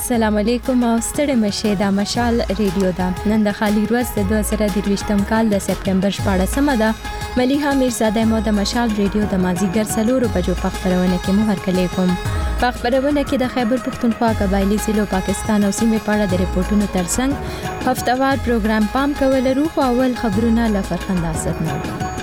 السلام علیکم او ستړي مشه د مشال ریډیو دا نن د خالي ورځ د 2023م کال د سپټمبر 14مه ده مليحه میرزاده مو د مشال ریډیو د مازیګر سلورو بجو په خبرونه کې مو هرکلی کوم په خبرونه کې د خیبر پختونخوا قبایلی ضلع پاکستان او سیمې په اړه د ریپورتونو ترڅنګ هفتهوار پروګرام پام کول روح اول خبرونه لفرخنده ستنه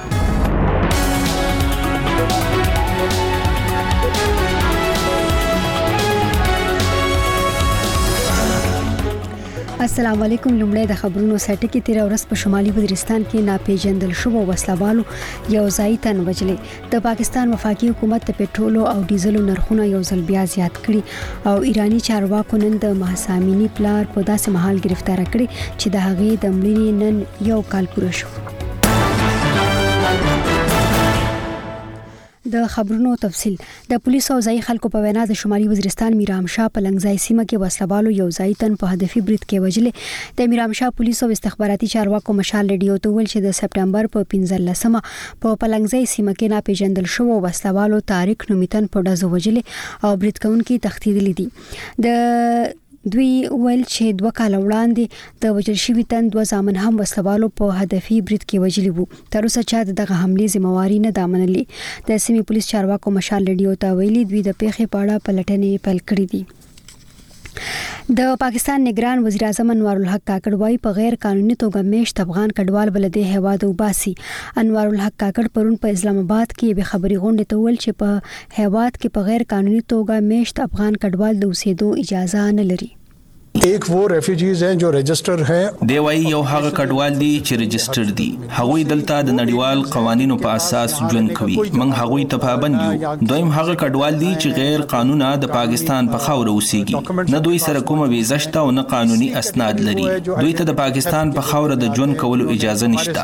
السلام علیکم. لومړی د خبرونو سټ کې تیر ورځ په شمالي وزیرستان کې ناپېژندل شوو وسلوالو یو ځای تن وجلې. د پاکستان وفاقي حکومت د پټرولو او ډیزلو نرخونه یو ځل بیا زیات کړي او ایرانی چارواکو نن د مهسا امینی پلار په داسې مهال گرفتار کړي چې د هغې د مړینې نن یو کال پوره شو. د خبرونو تفصیل. د پولیسو او ځای خلکو په وینا د شمالي وزیرستان میرامشاه په لنګځای سیمه کې وسلوالو یو ځای تن په هدفي برید کې وجلې. د میرامشاه پولیسو او استخباراتي چارواکو مشال ریډیو ته ویل چې د سپټمبر په 15مه په لنګځای سیمه کې ناپېژندل شوو وسلوالو طارق نومیتن په ډزو وجلې او برید کوونکي تښتېدلي دي. د دوی ویل چې 2 کال وړاندې د وجل شوي تن 2 ځامن هم وسلوالو په هدفي برید کې وجلي وو. تر اوسه چا دغه حمله ذمہواری نه ده منلې. د سیمې پولیس چارواکو مشال ریډیو ته ویلي دوی د پیښې په اړه پلټنې پیل کړې دي. د پاکستان نگران وزیر اعظم انوار الحق کاکړ وايي په غیر قانوني توګه میشت افغان کډوال بلدي هواد وباسي. انوار الحق کاکړ پرون په اسلام آباد کې به خبري غونډه ته ویل چې په هواد کې په غیر قانوني توګه میشت افغان کډوال د اوسېدو اجازه نه لري. एक वो रेफ्यूजीज हैं जो रजिस्टर हैं دی وای یو هغه کډوال دي چې رجسټر دي. هغوی دلته د نړیوال قوانینو په اساس ژوند کوي. موږ هغوی ته پابند یو. دویم هغه کډوال دي چې غیر قانوني د پاکستان په خاوره اوسېږي. نه دوی سره کومه ویزه شته او نه قانوني اسناد لري. دوی ته د پاکستان په خاوره د ژوند کولو اجازه نشته.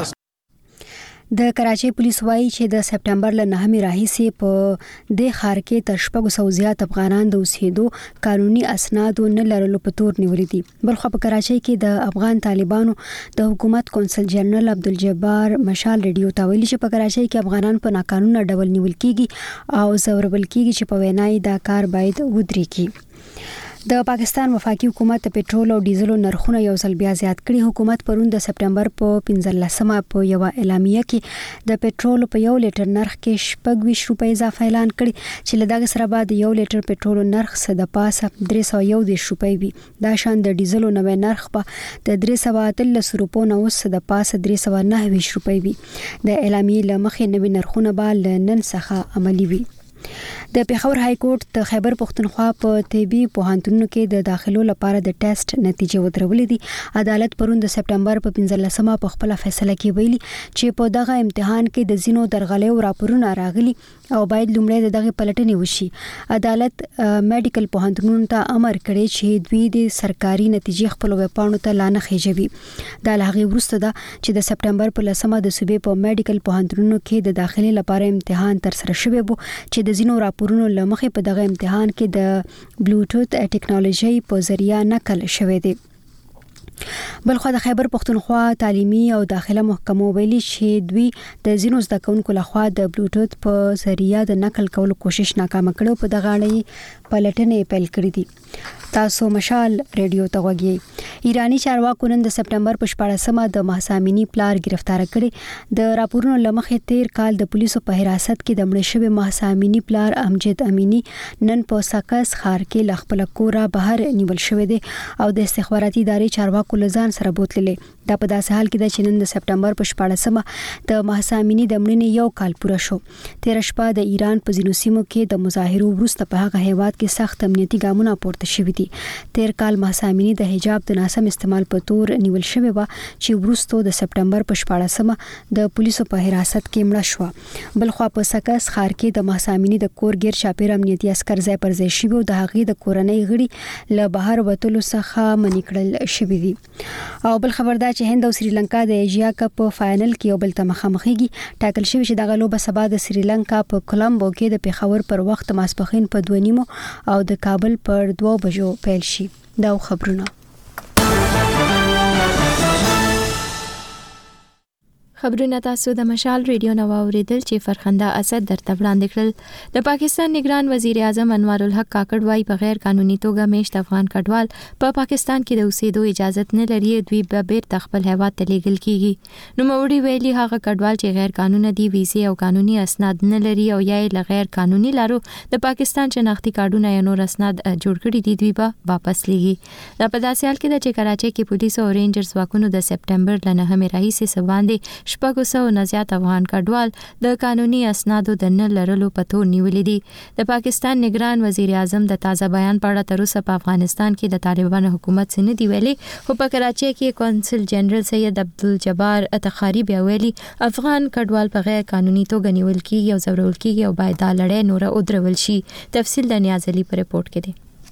د کراچۍ پولیس وایي چې د سپټمبر له 9مې راهیسې په دې ښار کې تر 600 زیات افغانان د اوسېدو قانوني اسناد نه لرلو په تور نیولې دي. بلخو په کراچۍ کې د افغان طالبانو د حکومت کونسل جنرال عبدالجبار مشال ریډیو ته ویلي چې په کراچۍ کې افغانان په ناقانونه ډول نیول کېږي او ځورول کېږي چې په وینای دا کار باید ودرېږي. د پاکستان وفاقي حکومت د پټرول او ډیزلو نرخونه یو ځل بیا زیات کړي. حکومت پرون د سپټمبر په 15مه په یو اعلامیه کې د پټرول په 1 لیټر نرخ کې 26 روپۍ اضافه اعلان کړي چې له دغه سره بعد 1 لیټر پټرول نرخ د پاسه 311 روپۍ وي. دا شان د ډیزلو نوې نرخ په د 313 روپو نه اوس د پاسه 329 روپۍ وي. د اعلامیې له مخې نوې نرخونه به نن څخه عملي وي. د پیښور های کورټ د خیبر پختونخوا په طبي پوهنتونونو کې د داخلو لپاره د ټیسټ نتیجې ودرولې دي. عدالت پرون د سپټمبر په 15مه په خپل فیصله کې ویلي چې په دغه امتحان کې د زینو درغلیو راپورونه راغلي او باید لومړی دغه پلټنې وشي. عدالت میډیکل پوهنتونونو ته امر کړی چې دوی د سرکاري نتیجې خپل ویبپاڼو ته لانه خېجوي. دا لغې وروسته ده چې د سپټمبر په 10مه د صوبې په میډیکل پوهنتونونو کې د داخلي لپاره امتحان تر سره شوی وو چې د زینو راپورونو لمخې په دغه امتحان کې د بلوټوث ټیکنالوژي په ذریعہ نقل شوی دی. بلخو د خیبر پختونخوا تعلیمي او داخله محکمو ویلي چې دوی د زینو زده کوونکو لخوا د بلوټوث په ذریعہ د نقل کولو کوشش ناکام کړو. په دغه اړه پلټنې پیل کړې دي. تاسو مشال ریډیو ته وګورئ. ایرانی چارواکو نن د سپټمبر په 14مه د مهسا امینی پلار گرفتار کړي. د راپورونو لمخې تیر کال د پولیسو په حراست کې د مړ شوی مهسا امینی پلار امجد امینی نن په ساکس ښار کې ل خپل کوره بهر نیول شوی دی او د استخباراتي ادارې چارواکو لزان سره بوتللې. دا په داسې حال کې د چینن د سپټمبر په 14مه د مهسا امینی د مړینې یو کال پوره شو. تیر شپه د ایران په ځینو سیمو کې د مظاهرو وروسته په هغه هیواد کې سخت امنیتي ګامونه پورته شوي دي. تیر کال مهسا امینی د حجاب د ناسم استعمال په تور نیول شوی و چې وروسته د سپټمبر په 14مه د پولیسو په حراست کې مړه شو. بلخو په سکس ښار کې د مهسا امینی د کور غیر چاپیر امنیتي عسكر ځای پر ځای شوی او د هغې د کورنۍ غړي له بهر وتلو څخه منع کړل شوی دي. او بل خبردار چې هند او سریلانکا د ایشیا کپ په فائنل کې یو بل ته مخامخېږي. ټاکل شوی چې دغه لوبه سبا د سریلانکا په کولمبو کې د پیښور پر وخت ماسپښین په 2:30 او د کابل پر 2 بجو پیل شي. دا خبرونه. خبرونه تاسو د مشال ریډیو نو اوریدل چې فرخنده اسد درته وړاندې کړل. د پاکستان نگران وزیر اعظم انور الحق کاکړ وايي په غیر قانوني توګه میشت افغان کډوال په پاکستان کې د اوسېدو اجازه نه لري، دوی به بیرته خپل هیواد ته لیږل کیږي. نو موري ویلي هغه کډوال چې غیر قانوني دي، ویزې او قانوني اسناد نه لري او یا یې غیر قانوني لارو د پاکستان شناختی کارتونه یا نور اسناد جوړ کړي دي، دوی به واپس لیږي. دا په داسې حال کې د چې کراچۍ کې پولیس او رینجرز واکونو د سپټمبر ل 9 راهیسې سباندې شپږ سو نه زیات افغان کډوال د قانوني اسنادو د نه لرلو په تور نیولې دي. د پاکستان نگران وزیر اعظم د تازه بیان په اړه تر اوسه په افغانستان کې د طالبانو حکومت څخه نه دی ویلي، خو په کراچۍ کې کونسل جنرال سید عبدالجبار تخاری بیا ویلي افغان کډوال په غیر قانوني توګه نیول کیږي او ځورول کیږي او باید دا لړۍ نور ودرول شي. تفصیل د نیاز علي په رپورت کې دی.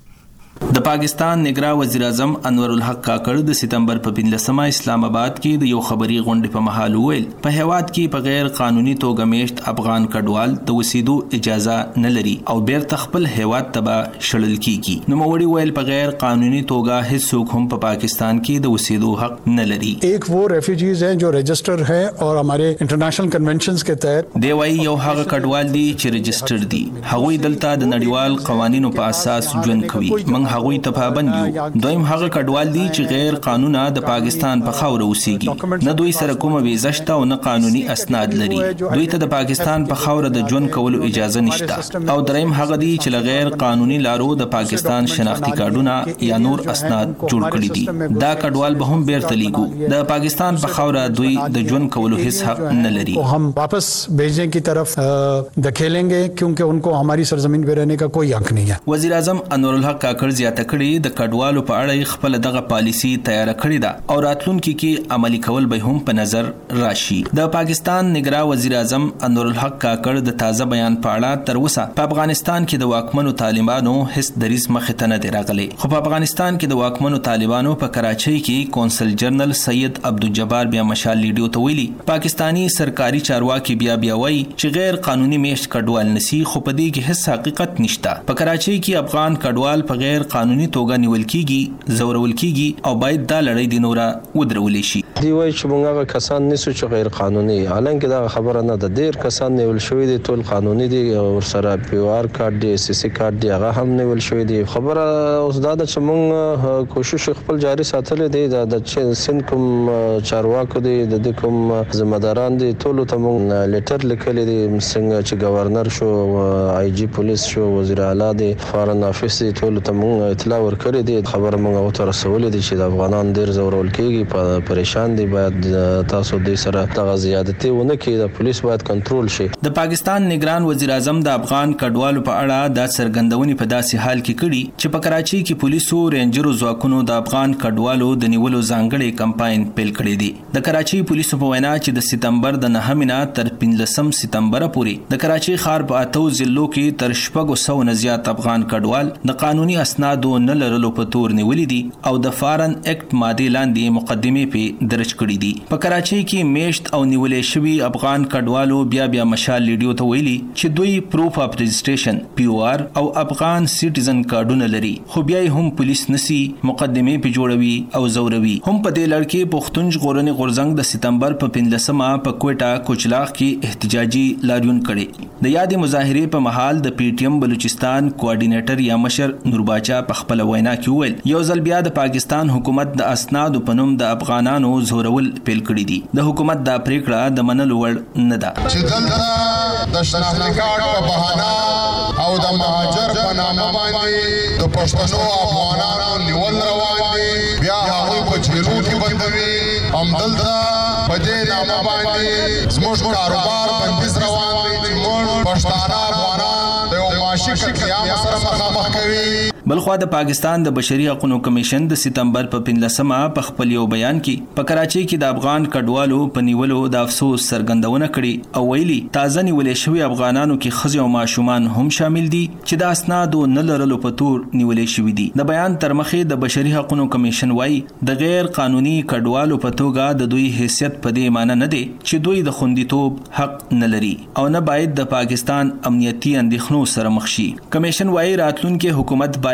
د پاکستان نگران وزیر اعظم انور الحق کاکړ د سپتمبر په 15 اسلام آباد کې د یو خبري غونډې په محل ویل په هیواد کې په غیر قانوني توګه میشت افغان کډوال د وسیدو اجازه نه لري او بیرته خپل هیواد ته شړل کیږي. نو موري ویل په غیر قانوني توګه هیڅوک هم په پاکستان کې د وسیدو حق نه لري. ایک وہ ریفیوجیز ہیں جو رجسٹر ہیں اور ہمارے انٹرنیشنل کنونشنز کے تحت دی وای یو هغه کډوال دي چې رجسٹر دي، هغوی دلته د نړیوال قوانینو په اساس ژوند کوي، هغوی ته پابند یو. دویم هغه کډوال دي چې غیر قانوني د پاکستان په خاوره اوسېږي، نه دوی سره کومه ویزه شته او نه قانوني اسناد لري، دوی ته د پاکستان په خاوره د ژوند کولو اجازه نشته. او دریم هغه دي چې غیر قانوني لارو د پاکستان شناختی کارتونه یا نور اسناد جوړ کړي دي. دا کډوال به هم بیرته لیږو، د پاکستان په خاوره دوی د ژوند کولو هیڅ حق نه لري. हम वापस भेजने की तरफ धकेलेंगे क्योंकि उनको हमारी सरजमीन पे रहने का कोई हक नहीं है. وزیر اعظم انور الحق کاکړ زیاته کړي د کډوالو په اړه خپل دغه پالیسی تیار کړی ده او راتلونکي کې عملی کول به هم په نظر راشي. د پاکستان نگران وزیر اعظم انور الحق کاکړ د تازه بیان په اړه تر اوسه په افغانستان کې د واکمنو طالبانو هیڅ دریز مخې ته نه دی راغلی، خو په افغانستان کې د واکمنو طالبانو په کراچۍ کې کونسل جنرال سید عبدالجبار بیا مشال لیډیو ته ویلي پاکستانی سرکاري چارواکي بیا وایي چې غیر قانوني میشت کډوال نسی، خو په دې کې هیڅ حقیقت نشته. په کراچۍ کې افغان کډوال په غیر قانوني توګه نیول کیږي، زورول کیږي او باید دا لړۍ د نورا ودرول شي. دی وایي چې موږ کسان نسو چې غیر قانوني، حالانکه دا خبره نه ده. ډیر کسان نیول شوی دي، ټول قانوني دي، ور سره پی آر کارت دی، سی سی کارت دی، هغه هم نیول شوی دي. خبره اوس دا ده چې موږ کوشش خپل جاری ساتل دي. د سین کوم چارواکو دي، د کوم ذمہداران دي، ټول ته موږ لیټر لیکل دي، څنګه چې گورنر شو، آی جی پولیس شو، وزیر اعلی دی، فارن افیس دی، ټول ته موږ اطلاع ورکړې دي. خبره موږ او تر رسول دي چې د افغانان ډیر زورول کیږي، پریشان دي. باید تاسو د سره د زیادتي ونه کې د پولیس باید کنټرول شي. د پاکستان نگران وزیر اعظم د افغان کډوالو په اړه د سرګندونې په داسې حال کې کړي چې په کراچۍ کې پولیسو رینجرو ځواکونو د افغان کډوالو د نیولو ځانګړي کمپاین پیل کړی دی. د کراچۍ پولیسو په وینا چې د سپتمبر د 9 تر 15 سپتمبر پورې د کراچۍ ښار په 8 ضلعو کې تر 600 نه زیات افغان کډوال د قانوني اسنادو نه لرلو په تور نیولې دي او د فارن اکټ ماده لاندې مقدمه په درج کړې دي. په کراچۍ کې میشت او نیولې شوی افغان کډوالو بیا مشال لیډیو ته ویلي چې دوی پروف اف رجسټریشن پی او آر او افغان سټیزن کارتونه لري، خو بیا هم پولیس نسی مقدمه په جوړوي او زوروي. هم په دې لړ کې پښتون ژغورنې غورځنګ د سپتمبر په 15 په کوټا کوچلاغ کې احتجاجي لاریون کړي. د یادې مظاهرې په محل د پی ټی ایم بلوچستان کوارډینیټر یا مشر نور باچا په خپل وینا کې ویل یو ځل بیا د پاکستان حکومت د اسناد په نوم د افغانانو زورول پیل کړی دي. د حکومت دا پریکړه د منلو وړ نه ده چې دلته د شناختی کارت په بهانه او د مهاجر په نامه باندې د پښتنو افغانانو نیول روان دي، بیا هغوی په جیلو کې بندوي. همدلته په دې نامه باندې زموږ کاروبار بندیز روان دی چې موږ پښتانه افغانان د یو معاشي قیام سره مخامخ کوي. بلخوا د پاکستان د بشري حقوقو کمیشن د سپتمبر په 15 په خپل یو بیان کې په کراچۍ کې د افغان کډوالو په نیولو د افسوس څرګندونه کړې او ویلي تازه نیولې شوی افغانانو کې ښځې او ماشومان هم شامل دي چې د اسنادو نه لرلو په تور نیولې شوی دي. د بیان تر مخې د بشري حقوقو کمیشن وايي د غیر قانوني کډوالو په توګه د دوی حیثیت په دې معنی نه دی چې دوی د خوندیتوب حق نه لري او نه باید د پاکستان امنیتي اندېښنو سره مخ شي. کمیشن وايي راتلونکي حکومت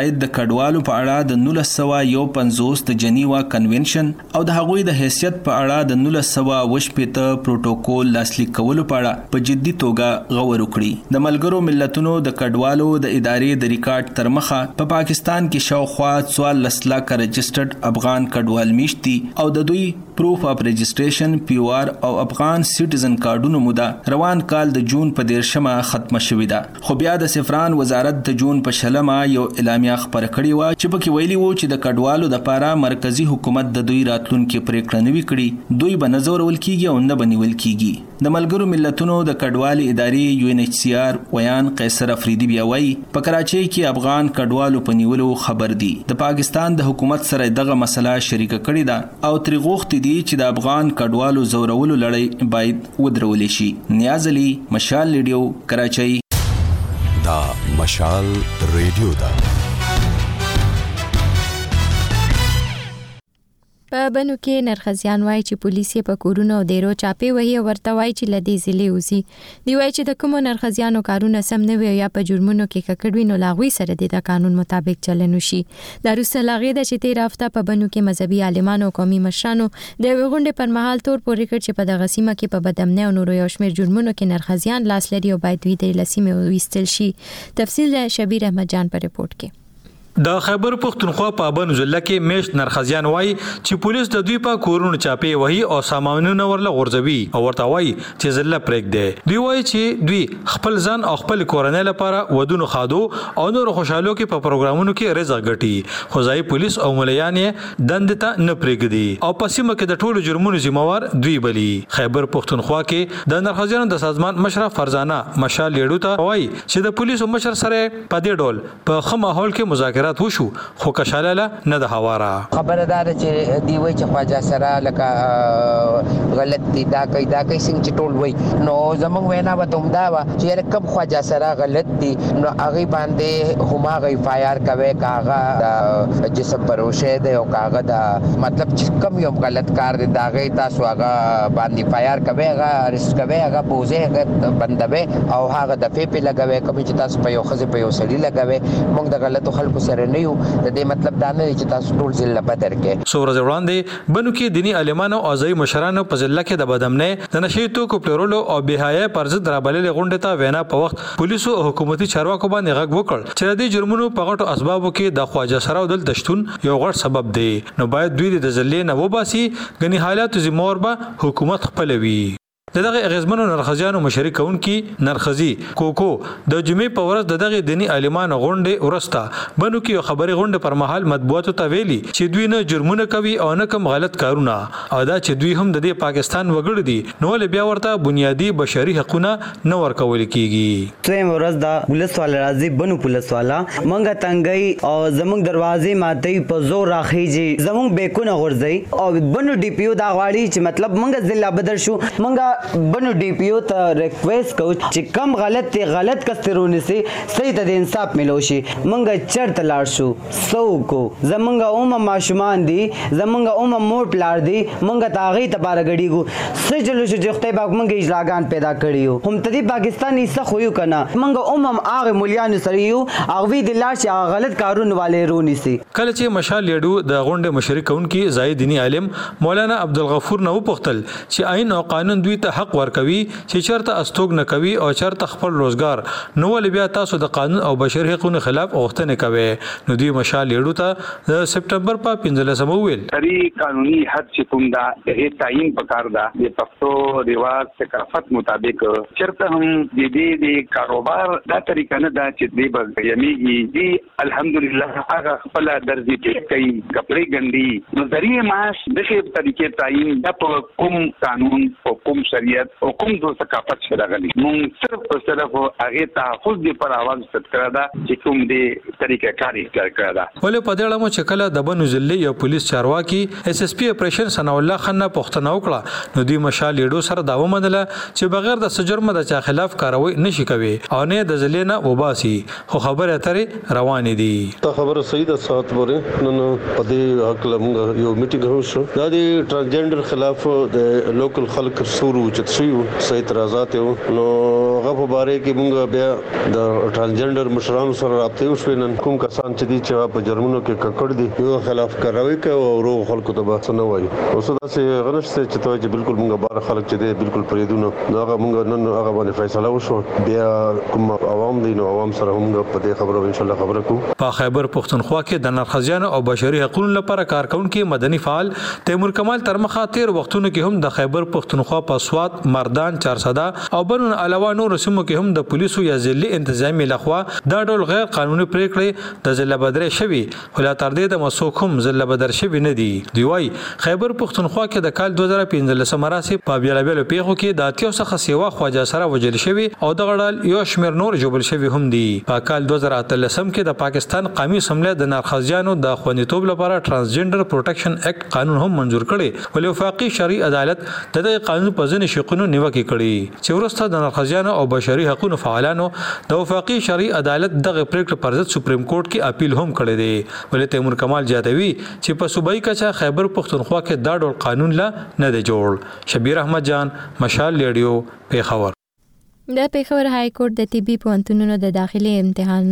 باید د کډوالو په اړه د 1951 د جنیوا کنونشن او د هغوی د حیثیت په اړه د 1980 پروتوکول لاسلیک کولو په اړه په جدي توګه غور وکړي. د ملګرو ملتونو د کډوالو د ادارې د ریکارډ تر مخه په پاکستان کې شاوخوا 14 لک رجسټرډ افغان کډوال میشتي او د دوی پروف اف رجسټریشن پیوار او افغان سټیزن کارډونو موده روان کال د جون په 13 ختمه شوې ده. خو بیا د سفران وزارت د جون په 16 یو اعلامیه خبره کړې و چې پکې ویلي وو چې د کډوالو د لپاره مرکزی حکومت د دوی راتلونکو پریکړه نوي کړي، دوی به نظر ول کیږي او نه بنول کیږي. د ملګرو ملتونو د کډوالي ادارې UNHCR ویان قیصر افریدي بیا وایي په کراچۍ کې افغان کډوالو په نیولو خبر دي. د پاکستان د حکومت سره دغه مسله شریک کړې ده او تریغوخت دي چې د افغان کډوالو زورولو لړۍ باید ودرول شي. نیاز علي، مشال ریډیو، کراچۍ. دا مشال ریډیو ده. په بنو کې نرخزیان وایي چې پولیس یې په کورونو او ډیرو چاپې وهي او ورته وایي چې لدی ضلع وزي. دی وایي چې د کومو نرخزیانو کارونه سم نه وي یا په جرمونو کې ککړ وي نو لاغوي سره د قانون مطابق چلن وشي. د روسه لاغې د چې 13 هفته په بنو کې مذهبي عالمانو او قومي مشرانو د غونډې پر مهال تور پورې کړ چې په دغه سیمه کې په بدامنۍ او نورو یو شمېر جرمونو کې نرخزیان لاس لري او باید دوی د لسیمه وستل شي. تفصیل شبیر احمد جان په رپورت کې. د خیبر پختونخوا په بنو ضلع کې میشت نرخزیان وایي چې پولیس د دوی په کورونو چاپې وهي او سامانونه ورله غورځوي او ورته وایي چې ضلع پرېږدي. دوی وایي چې دوی خپل ځان او خپل کورنۍ لپاره ودونو خادو او نور خوشحالو کې په پروګرامونو کې رزق ګټي، خو ځای پولیس او مليان یې دند ته نه پرېږدي او په سیمه کې د ټولو جرمونو ذمہوار دوی بلی. خیبر پختونخوا کې د نرخزیانو د سازمان مشر فرزانه مشال لیډو ته وایي چې د پولیسو مشر سره په دې ډول په خه ماحول کې مذاکرات وشو، خو کشاله نه د هواره خبردار چې دی وای چې خواجه سره لکه غلط دي دا کوي څنګه چې ټول وای نو زمونږ وینا به دوم دا و چې کم خواجه سره غلط دي نو هغه باندې هما غي فایر کوي کاغه د جسم پروشه دی او کاغه دا مطلب چې کم یو غلط کار دی دا غي تاسو هغه باندې فایر کوي هغه ریسک کوي هغه بوزه هغه بندوي او هغه د پیپی لګوي کوم چې تاسو په یو خزه په یو سړی لګوي موږ د غلطو خلکو سره نه یو د دې مطلب دا نه چې تاسو ټول ضلع بدر کې. سورز وړاندې بنو کې دینی عالمانو او ځای مشرانو په ضلع کې د بدامنۍ د نشي توکو پلورلو او بهای پر ضد رابللې غونډه ته وینا په وخت پولیسو او حکومتي چارواکو باندې غږ وکړ چې د جرمونو په غټو اسبابو کې د خواجه سره دل تشتون یو غټ سبب دی، نو باید دوی د ضلع نه وباسي غني حالات ذمہوار به حکومت خپلوي. دغه اغیزمنو نرخزیانو مشري کونکي نرخزي کوکو د جمعې په ورځ دغه دینی عالمانو غونډه ورسته بنو کې خبري غونډه پر مهال مطبوعاتو ته ویلي چې دوی نه جرمونه کوي او نه کوم غلط کارونه او دا چې دوی هم د پاکستان وګړي دي نو له بیا ورته بنیادی بشري حقوقونه نه ورکول کیږي. تریم ورځ دا پولیس والا راځي بنو پولیس والا منګه تنګي او زموږ دروازې ماته په زور راخیږي زموږ بیکونه غورځي او بنو ډي پی او دا غواړي چې مطلب منګه ضلع بدر شو منګه بنو ډي پی او ته ریکویسټ کوي چې کم غلط کسترونه سي صحیح ته انصاف ملو شي. منګه چرته لاړ شو سو کو زمونږه اومه ماشومان دي زمونږه اومه مور پلار دي منګه تاغي ته بار غړيګو سجلو شو چې خدای پاک منګه اجلاګان پیدا کړیو هم ته پاکستاني څه خویو کنه منګه اومم هغه مليان سره یو هغه د لاش غلط کارونه والے رونی سي. کله چې مشال لیډو د غونډه مشرک کونکي زاید دینی عالم مولانا عبدالغفور نو پختل چې عین او قانون دوی ته حق ورکوي چې چرته استوګ نه کوي او چرته خپل روزګار نو ول بیا تاسو د قانون او بشري حقوقو خلاف اوختنه کوي. نو دوی مشال لیډو ته د سپټمبر په 15 ویل سری قانوني حد چې کوم دا د تعین پکار دا د پښتو ریواج ثقافت مطابق چرته هم د دې کاروبار دا طریقه نه دا چې دی بل یمیږي دی الحمدلله هغه خپل درځي کې کوي کپڑے ګندي نو ذریعہ معاش دغه طریقې تعین د کوم قانون او کوم شریعت او کوم د ثقافت سره غلي مونږ صرف هغه تحفظ دی پر आवाज ست کړه دا چې کوم دی طریقې کاری کړه دا ولې په دې اړه مو چې کله د بنو ضلع یو پولیس چارواکي SSP اپریشن ثنا الله خان پښتنه وکړه نو دوی مشال لیډو سره داو منله چې بغیر د سجرم د چا خلاف کاروي نشي کوي او نه د ضلع نه وباسي خو خبره اترې روان دي. ته خبره صحیح ده سات پورې نن په دې حق لمغه یو میټینګ هوښ دا د ترانسجندر خلاف د لوکل خلک سورو اوچت شي صحیح اعتراضات یو نو هغه په باره کې موږ بیا د ټرانسجنډر مشرانو سره رابطه وشو نن کوم کسان چې دي چې په جرمونو کې ککړ دي یو خلاف کاروي کوي او روغ خلکو ته بحث نه وایي اوس دا چې غنښت چې ته چې بالکل موږ بار خلک چې دي بالکل پریدونه هغه موږ نن هغه باندې فیصله وشو بیا کوم عوام دي نو عوام سره موږ په دې خبرو ان شاء الله خبره کوو. په خیبر پښتونخوا کې د نرخزیانو او بشري حقوقو لپاره کارکونکو مدني فعال تیمور کمال تر مخاطر وختونو کې هم د خیبر پښتونخوا په سواد مردان چارسده او بنون علاوه نور سیمو کې هم د پولیسو یا ځلي انتظامی لخوا دا ډول غیر قانوني پریکړې د ځله بدر شوی ولا تر دې د مسوک هم ځله بدر شوی نه دي. دی وايي خیبر پښتونخوا کې د کال 2015 مراسم په بیلابل پیښو کې د اتیو څخه سیوا خواجه سره وجل شوی او د غړل یو شمیر نور جوړل شوی هم دي. په کال 2013 کې د پاکستان قومي اسمبلی د نرخزیانو د خوندیتوب لپاره ترانسجنډر پروټیکشن اکټ قانون هم منزور کړي ولې وفاقي شرعي عدالت د دې قانون په ځینو شقونو نیوکه کړي چې ورسته د نرخزیانو او بشري حقوقو فعالانو د وفاقي شرعي عدالت دغه پریکړه پر ضد سپریم کورټ کې اپیل هم کړی دی. ولې تیمور کمال زیاتوي چې په صوبایي کچه خیبر پښتونخوا کې دا ډول قانون لا نه دی جوړ. شبیر احمد جان مشال ریډیو پیښور. د پیښور های کورټ د طبي پوهنتونونو د داخلي امتحان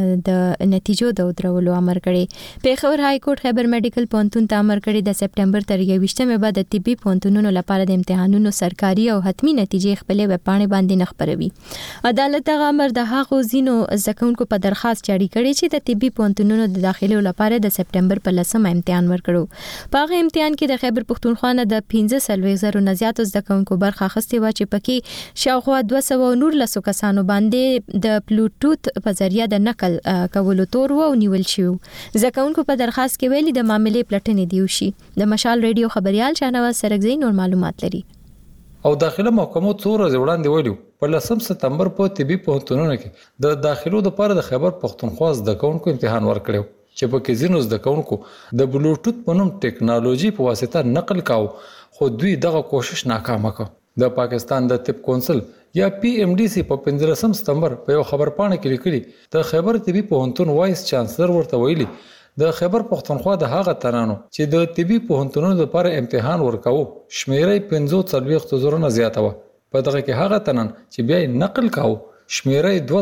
د نتیجو د درولو امر کړی. پیښور های کورټ خیبر میډیکل پوهنتون ته امر کړی د سپټمبر تر 21مه بعد د طبي پوهنتونونو لپاره د امتحانونو سرکاري او حتمی نتیجې خپل ویب پاڼې باندې نه خبروي. عدالت هغه امر د هغو زینو زکونکو په درخواست جاری کړی چې د طبي پوهنتونونو د داخلي لپاره د سپټمبر په 10مه امتحان ورکړو. په هغه امتحان کې د خیبر پښتونخوا نه د 15,000 نه زیات زکونکو برخه اخیستې و چې پکې شاوخوا 200 نور لسو کسانو باندې د بلوټوث په ذریعہ د نقل کولو تور و نیول شو. زکونکو په درخواست کې ویلي د معاملې پلټنې دیو شي. د مشال ریډیو خبريال شاهنواز سرګزی نور معلومات لري. او داخله محکمو څو ورځې وړاندې ویلو په 10 سپتمبر په طبي پوهنتونونو کې د داخلو لپاره د خیبر پښتونخوا زکونکو امتحان ورکړو چې په کې زینو زکونکو د بلوټوث په نوم ټیکنالوژي په واسطه نقل کاو خو دوی دغه کوشش ناکامه کړ. د پاکستان د طب کونسل یا پی ام ډی سی په 15 سپتمبر په یو خبر پاڼه کې لیکلي د خیبر طبي پوهنتون وایس چانسلر ورته ویلي د خیبر پښتونخوا د هغه ترانو چې د طبي پوهنتونونو لپاره امتحان ورکاو شمیرې 45,000 نه زیاته و. په دغه کې هغه تنان چې بیا نقل کاو شمیرې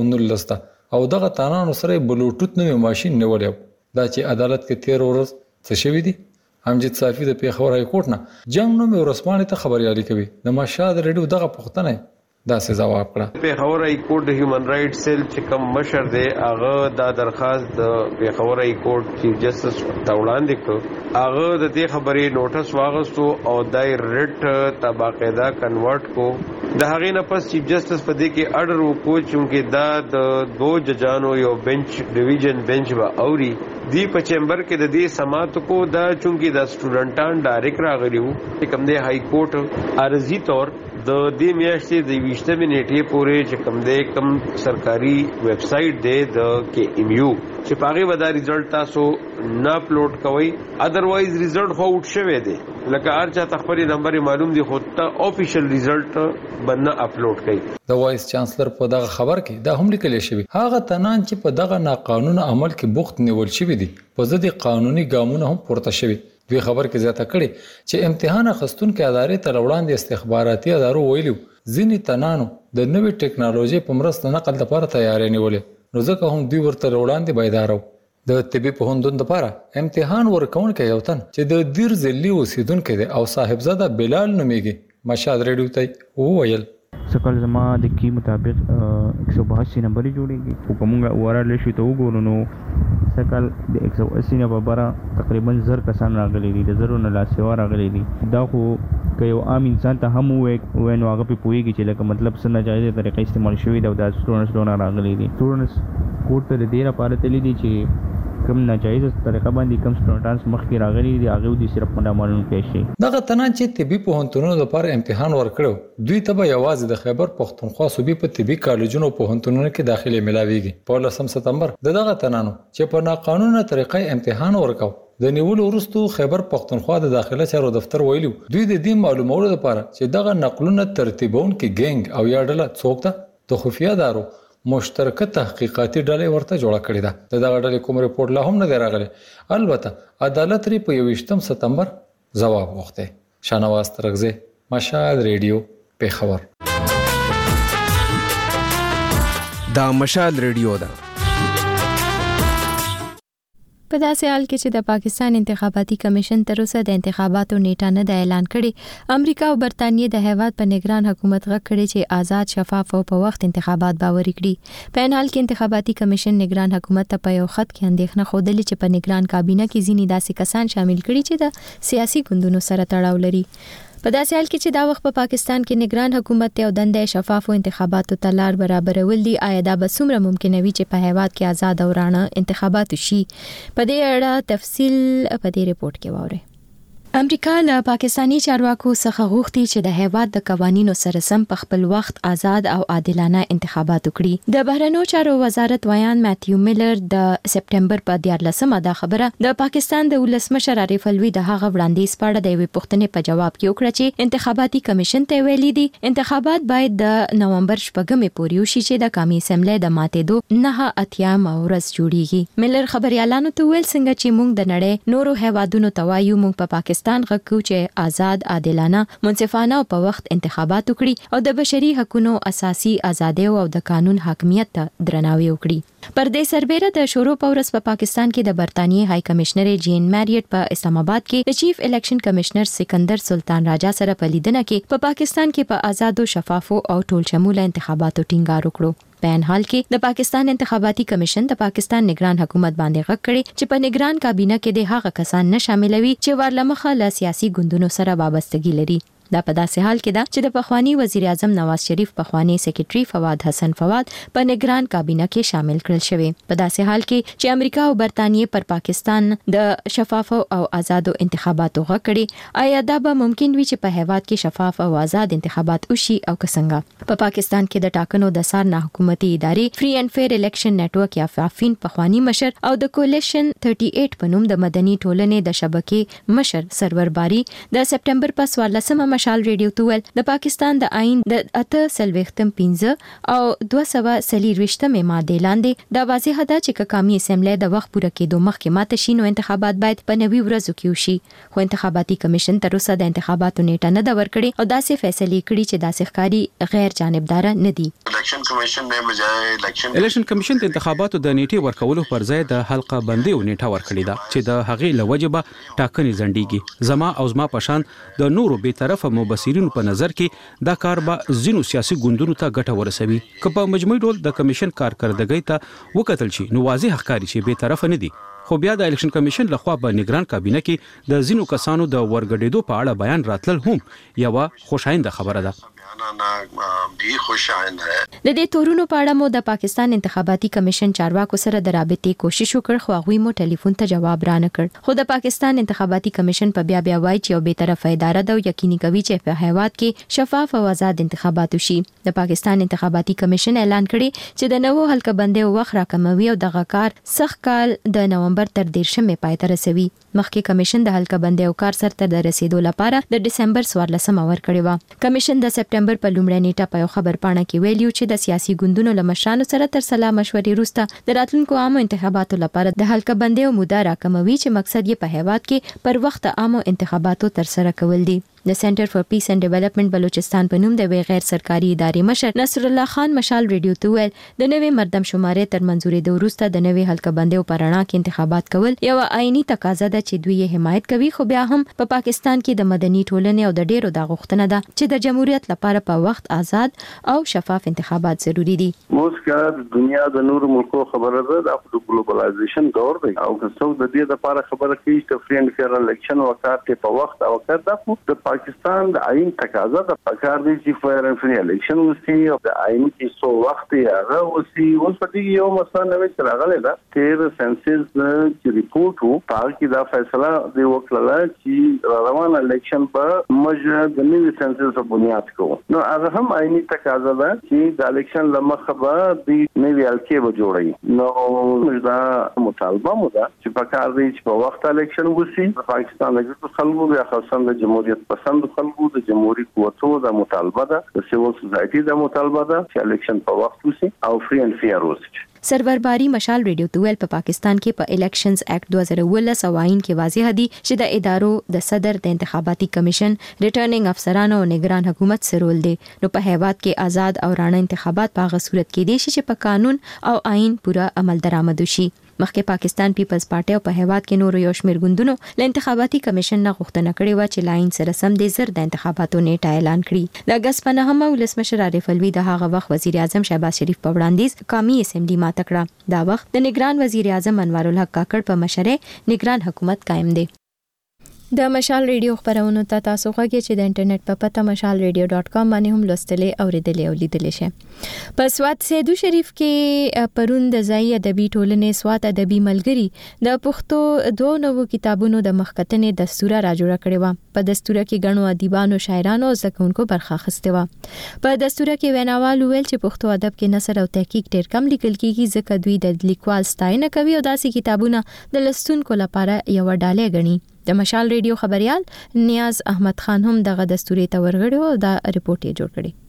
219 او دغه ترانو سره بلوټوث نوې ماشين نیولیو. دا چې عدالت کې 13 ورځ څه شوی دی. امجد صافي د پیښور های کورټ نه جنگ نوم ورسمانه ته خبريالي کوي. د مشهد ریډیو دغه پښتنه دا څه جواب کړه. پیښور های کورټ د هیومن رائټ سیل چې کوم مشر دی هغه دا درخواست د پیښور های کورټ چیف جسټس ته وړاندې کړ. هغه د دې خبرې نوټس واغستو او دای ریټ ته باقاعده کنورټ کو. د هغې نه پس چیف جسټس په دې کې اډر وکړو چې دا د 2 ججانو یو بنچ ډیویژن بنچ و اوري دی په چیمبر کې د دې سماعت کو دا چونکی د سټوډنټان ډایرکټ راغلیو چې کوم دی های کورټ عرضی تور د دې میاشتې د 20 نیټې پورې چې کوم دی کوم سرکاري ویب سټ دی د کې ایم یو چې پاغه ودا ریزلټ تاسو نه اپلوډ کوئ ادروایز ریزلټ خو اوټ شوی دی لکه هر چا تخپل نمبر معلوم دی خو ته افیشل ریزلټ بنه اپلوډ کړئ. د وایس چانسلر په دغه خبر کې دا هم لیکل شوی هغه تنان چې په دغه ناقانونه عمل کې بوخت نیول شوی دي په ضد قانوني ګامونه هم پورته شوی. دوی خبر کې زیاته کړي چې امتحان اخستونکو ادارې ته وړاندې استخباراتي ادارو ویلو ځینې تنانو د نوې ټیکنالوژي په مرسته نقل لپاره تیارې نیولې نو ځکه هم دوی ورته وړاندې بيدارو. د طبي پوهنتون لپاره امتحان ورکوونکی یو تن چې د دیر ځلي اوسیدونکو دی او صاحبزاده بلال نومېږي مشهد ریډیو ته وویل سکل زما د کی مطابق 182 نمبر جوړیږي او کومه وراله شو ته وګورو نو سکل د 180 نه ببره تقریبا 1000 کسان راغلي دي د زرو نه لاسه راغلي دي. دا خو که یو عام انسان ته هم وای نو هغه په پوېږي چې لکه مطلب څه ناجایزه طریقې استعمال شوی دا د سټوډنټس راغلي دي. سټوډنټس کوټ ته ډیره پاره تللی دي چې کوم ناجایزه طریقه باندې کوم سټوډنټس مخکې راغلي دي هغه د صرف معلومات پېښ شي. دغه تنان چې طبي پوهنتونونو لپاره امتحان ورکړو دوی ته به یوازې د خیبر پښتونخوا صوبې په طبي کالجونو پوهنتونونو کې داخله ملاويږي. په 10 سپتمبر دغه تنانو چې په ناقانونه طریقې امتحان ورکاو د نیول وروسته خیبر پښتونخوا د داخله چارو دفتر ویلو دوی د دې معلوماتو لپاره چې دغه نقلونه ترتیبون کې ګنګ او یا ډله څوک ته د خفیه دارو مشترکه تحقیقاتي ډلې ورته جوړه کړې ده. دغه ډلې کوم ریپورت لا هم نه راغلی. البته عدالت ری په 21 سپتمبر جواب وغوښته. شاهنواز ترغزی مشال ریډیو پیښور. دا مشال ریډیو ده. په داسې حال کې چې د پاکستان انتخاباتي کمیشن تر اوسه د انتخاباتو نیټه نه د اعلان کړي، امریکا او برتانیې د هیواد په نگران حکومت غږ کړي چې آزاد، شفاف او په وخت انتخابات باوري کړي. په ان حال کې انتخاباتي کمیشن نگران حکومت ته په یو خط کې اندېښنه خوده چې په نگران کابینه کې ځینې داسې کسان شامل کړي چې د سیاسي ګوندونو سره تړاو لري. په داسې حال کې چې دا وخت په پاکستان کې نگران حکومت ته او دندې شفاف انتخاباتو ته لار برابرول دي، آیا دا به څومره ممکنه وي چې په هیواد کې آزاد او رڼا انتخابات وشي؟ په دې اړه تفصیل په دې ریپورت کې واورئ. امریکا له پاکستانی چارواکو څخه غوښتي چې د هیواد د قوانینو سره سم په خپل وخت آزاد او عادلانه انتخابات وکړي. د بهرنیو چارو وزارت ویان ماتیو میلر د سپټمبر په 14مه دا خبره د پاکستان د ولسمشر عارف الوی د هغه وړاندیز په اړه د یوې پوښتنې په جواب کې وکړه چې انتخاباتي کمیشن ته ویلي دي انتخابات باید د نومبر 8 پورې وشي چې د قومي اسمبلی د ماتېدو 9 ورځ جوړیږي. میلر خبريالانو ته ویل څنګه چې موږ د نړۍ نورو هیوادونو ته وایو، موږ په پاکستان غوښتو چې آزاد، عادلانه، منصفانه او په وخت انتخابات وکړي او د بشري حقوقو اساسي ازادۍ او د قانون حاکمیت ته درناوی وکړي. پر دې سربېره د شروع په ورځ په پاکستان کې د برتانیې های کمشنر جین میریټ په اسلام آباد کې د چیف الیکشن کمشنر سکندر سلطان راجا سره په لیدنه کې په پاکستان کې په آزادو، شفافو او ټول شموله انتخاباتو ټینګار وکړو. په ان حال کې د پاکستان انتخاباتي کمیشن د پاکستان نگران حکومت باندې غږ کړي چې په نگران کابینه کې د هغه کسان نه شاملوي چې ورلمخه له سیاسي ګوندونو سره وابستګي لري. دا په داسې حال کې ده چې د پخوانی وزیر اعظم نواز شریف پخوانی سیکریټري فواد حسن فواد په نگران کابینه کې شامل کړل شوی. په داسې حال کې چې امریکا او برتانیې پر پاکستان د شفاف او آزادو انتخاباتو غږ کړي، آیا دا به ممکن وي چې په هیواد کې شفاف او آزاد انتخابات وشي او څنګه؟ په پاکستان کې د ټاکنو د سار نه حکومتي ادارې فری اینڈ فیر الیکشن نیټورک یا فافین پخوانی مشر او د کولیشن 38 په نوم د مدني ټولنې د شبکې مشر سرور باری د سپټمبر په 14مه مشال ریډیو توول د پاکستان د آئین د 815 او 223 ماده لاندې دا واضح ده چې قومي اسمبلی د وخت پوره کېدو مخکې ماته شي نو انتخابات باید په 90 ورځو کې وشي. خو انتخاباتي کمیشن تر اوسه د انتخاباتو نیټه نه دا ورکړي او داسې فیصله کړي چې داسې ښکاری غیر جانبدار نه دي. الیکشن کمیشن د انتخاباتو د نیټې ورکولو پر ځای د حلقه بندي نیټه ورکړې ده چې د هغې لوجبه ټاکنې ځنډيږي. زما او زما پشان د نورو به طرفه مبصرینو په نظر کې دا کار به ځینو سیاسي ګوندونو ته ګټه ورسوي. که په مجموعي ډول د کمیشن کارکردګۍ ته وکتل شي نو واضح ښکاري چې به طرفه نه دي. خو بیا د الیکشن کمیشن لخوا په نگران کابینه کې د ځینو کسانو د ورګډېدو په اړه بیان راتلل هم یو خوشاینده خبره ده. د دې تورونو په اړه مو د پاکستان انتخاباتي کمیشن چارواکو سره د رابطې کوشش وکړ خو هغوی مو ټلیفون ته جواب را نه کړ. خو د پاکستان انتخاباتي کمیشن په بیا وایي چې یو به طرفه اداره ده او یقیني کوي چې په هیواد کې شفاف او آزاد انتخابات وشي. د پاکستان انتخاباتي کمیشن اعلان کړي چې د نوو حلقه بندي وخت راکموي او دغه کار سخت کال د نومبر تر 13مه پای ته رسوي. مخکې کمیشن د حلقه بندي او کار سره د رسیدو لپاره د دسمبر 14مه ورکړی و. کمیشن د سپټمبر په لومړۍ نیټه په یو خبر پاڼه کې ویلیو چې د سیاسي ګوندونو له مشرانو سره تر سلا مشورې وروسته د راتلونکو عامو انتخاباتو لپاره د حلقه بندي او موده راکموي چې مقصد یې په هیواد کې پر وخت عامو انتخاباتو تر سره کول دي. د سنټر فار پیس اینڈ ډیولپمنٹ بلوچستان په نوم د غیر سرکاري ادارې مشر نصر الله خان مشال ریډیو ته ویل د نوې مردم شمارې تر منځوري د وروسته د نوې حلقه بندي او پرانا کې انتخابات کول یو آئینی تقاضا ده چې دوی یې حمایت کوي. خو بیا هم په پاکستان کې د مدني ټولنې او د ډیرو د غوښتنه ده چې د جمهوریت لپاره په وخت آزاد او شفاف انتخابات ضروری دي. موږ د دنیا د نورو ملکو خبره ده د ګلوبلایزیشن دور دی او که څوک د دې لپاره خبره کوي چې فري اینڈ فیر الیکشن وکړي په وخت او کړه د پاکستان د آئین تقاضا د پکار دی چې فیر اینڈ فری الیکشن وسی او د آئین کې سو وخت یې هغه وسی اوس په دې یو مسله نوې چراغله ده چې سنسس چې ریپورت وو په کې دا فیصله دی وکړه چې روان الیکشن په مجه د نوې سنسس په بنیاد کو نو هغه هم آئینی تقاضا ده چې د الیکشن لمخه به د نوې الکه به جوړي نو دا مطالبه مو ده چې پکار دی چې په وخت الیکشن وسی پاکستان د خلکو یا خاصه د جمهوریت پسند خلکو د جمهوریت قوتو د مطالبه ده د سیول سوسایټي د مطالبه ده چې الیکشن په وخت وسی او فری اینڈ فیر وسی. سرور باری مشال ریډیو تویل په پاکستان کې په الیکشنز اکټ 2019 او آئین کې واضح دي چې د ادارو د صدر د انتخاباتي کمیشن ریټرنینګ افسرانو او نگران حکومت سره رول دی. نو په هیواد کې آزاد او رانه انتخابات په هغه صورت کې دي چې په قانون او آئین پورا عمل درآمد شي. مخکې پاکستان پیپلز پارټي او په هیواد کې نور یو شمېر ګوندونو له انتخاباتي کمیشن نه غوښتنه کړې و چې لاین سره سم د زر د انتخاباتو نیټه اعلان کړي. د اگست په 9 ولسمشر عارف الوی د هغه وخت وزیر اعظم شهباز شریف په وړاندیز قومي اسمبلی ماته کړه. دا وخت د نگران وزیر اعظم انوار الحق کاکړ په مشرۍ نگران حکومت قائم دی. د مشال ریډیو خبرونو ته تاسو غواړئ چې د انټرنیټ په پته mashalradio.com باندې هم لوستلې او ریډلې او لیدلې شئ. په سوات سیدو شریف کې پرون د ځای ادبي ټولنې سوات ادبي ملګری د پښتو 2 نوو کتابونو د مخکتنې دستوره راجوړه کړې و. په دستوره کې غنو ادیبانو شاعرانو او زکونکو برخه اخیسته و. په دستوره کې ویناوال ویل چې پښتو ادب کې نثر او تحقیق ډېر کم لیکل کیږي ځکه دوی د لیکوال ستاینه کوي او داسې کتابونه د لستونکو لپاره یو ډالۍ غني. د مشال ریډیو خبريال نیاز احمد خان هم دغه دستوري ته ورغړی او دا ریپورت یې جوړ کړی.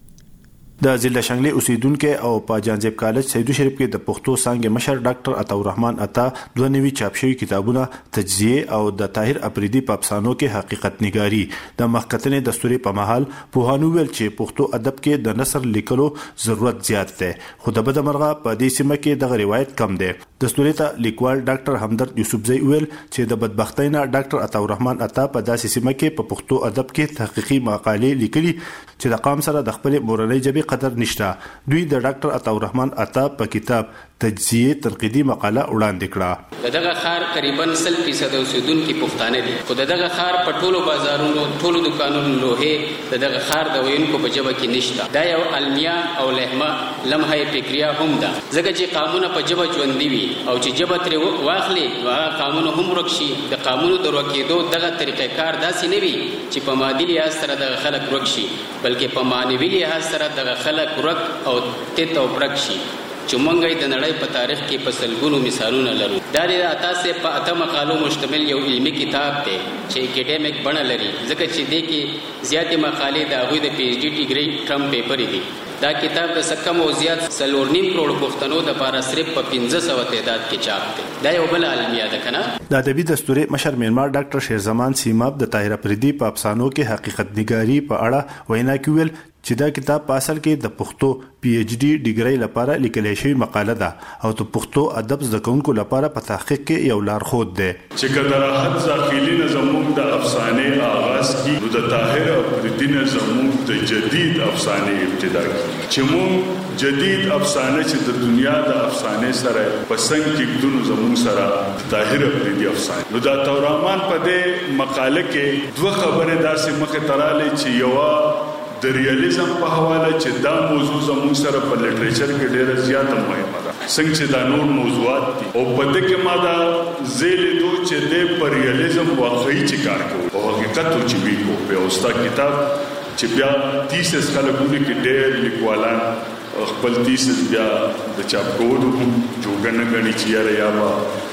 د ضلع شنگلی اوسیدونکو او په جانزیب کالج سیدو شریف کې د پښتو څانګې مشر ډاکټر عطاالرحمن عطا دوه نوي چاپ شوي کتابونه تجزیه او د طاهر اپریدي په افسانو کې حقیقت نگاری د مخکتنې دستوري په محل پوهانو ویل چې پښتو ادب کې د نثر لیکلو ضرورت زیات دی خو د بدمرغه په دې سیمه کې د روایت کم دی. دستوري ته لیکوال ډاکټر همدرد یوسفزئی ویل چې د بدبختۍ نه ډاکټر عطاالرحمن عطا په داسې سیمه کې په پښتو ادب کې تحقیقي مقالې لیکلي چې د قام سره د خپل مورنۍ ژبې قدر نشته. دوی د ډاکټر عطاالرحمن عطا په کتاب تجزیه تنقیدي مقاله وړاندې کړه. دغه خار تقریبا 100% اوسیدونکو پښتانه دي خو دغه خار په ټولو بازارونو ټولو دکانونو لوهه دغه خار د وینکو په جبه کې نشته. دا یو علمیا او لهمه لمحه فکریه هم ده ځکه چې قانون په جبه ژوند دی او چې جبه تر واخلي هغه قانون هم ورکشي. د قانون دروکېدو دغه طریقې کار داسې نه وي چې په مادي لحاظ سره د خلک ورکشي بلکې په معنوي لحاظ سره د خلک ورک او تیت او برکشي چې مونږ د نړۍ په تاریخ کې په سلګونو مثالونه لرو. دا د اتاسه په اته مقالو مشتمل یو علمي کتاب دی چې اکیډمیک بڼه لري ځکه چې د کې زیاتې مقالې د هغوی د پی ایچ ډي ډیګري ټرم پیپر دي. دا کتاب د سکم او زیات 3.5 کروڑ پښتنو د لپاره صرف په 1500 تعداد کې چاپ دی. دا یو بل علمي ده کنه. د ادبي دستوري مشر میانمار ډاکټر شیرزمان سیماب د طاهر اپریدي په افسانو کې حقیقت نگاری په اړه وینا کوي چې دا کتاب په اصل کې د پښتو پی ایچ ډي ډیګري لپاره لیکل شوی مقاله ده او د پښتو ادب زده کوونکو لپاره په تحقیق کې یو لارښود دی. چې کدرات ځاخلي نظمون د افسانې آغاز کی نو د طاهر اپریدي نظمون د جدید افسانې ابتدا کی چې مون جدید افسانه چې د دنیا د افسانې سره په څنګه کې دونو زمون سره طاهر اپریدي افسانه نو د عطاالرحمن په دې مقاله کې دوه خبره داسې مخه تراله چې یو د ریالیزم په حواله چې دا موضوع زموږ سره په لټریچر کې ډیره زیاته مهمه ده څنګه چې دا نور موضوعات دي او په دې کې ما دا زیل دو چې د پر ریالیزم واقعي چې کار کوي او حقیقت چې وی کو په اوستا کتاب چې بیا 30 خلکونه کې ډېر لیکوالان خپل 30 بیا د چاپ کولو جوګنه غني چې یا با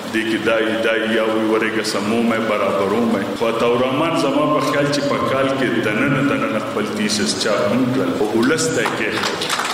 د کی یا وی ورګه سمو مې برابرو مې خو عطاالرحمن زما په خیال چې په کال کې دننه خپل 30 چاپ هم او ولسته کې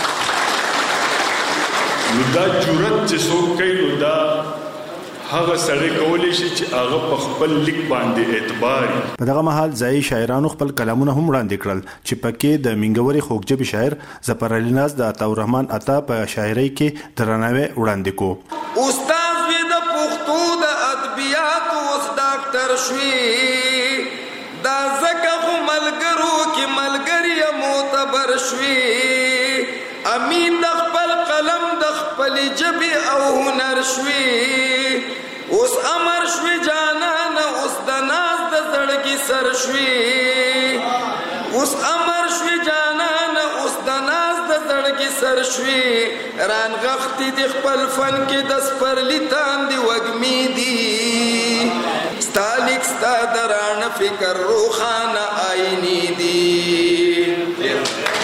نو دا جرأت چې څوک کوي نو دا هغه سړی کولی شي چې هغه په خپل لیک باندې اعتبار په دغه مهال ځای شاعرانو خپل کلامونه هم وړاندې کړل چې پکې د منګوري خوږجبي شاعر ظفر علي ناز د عطاالرحمن عطا په شاعرۍ کې درناوی وړاندې کو. استاد د پښتو د ادبیات اوس ډاکټر شوي دا زکه خو ملګرو کې ملګری معتبر شوي امین د خپل قلم د خپل جبې او هنر شوي اوس امر شوي جانان اوس د ناز د زړګي سر شوي اوس امر شوي جانان اوس د ناز د زړګي سر شوي ران غختی د خپل فن کې د سپرلی تاندې وګمی دي ستالیک ستا درانه فکر روخانه آئینی دي.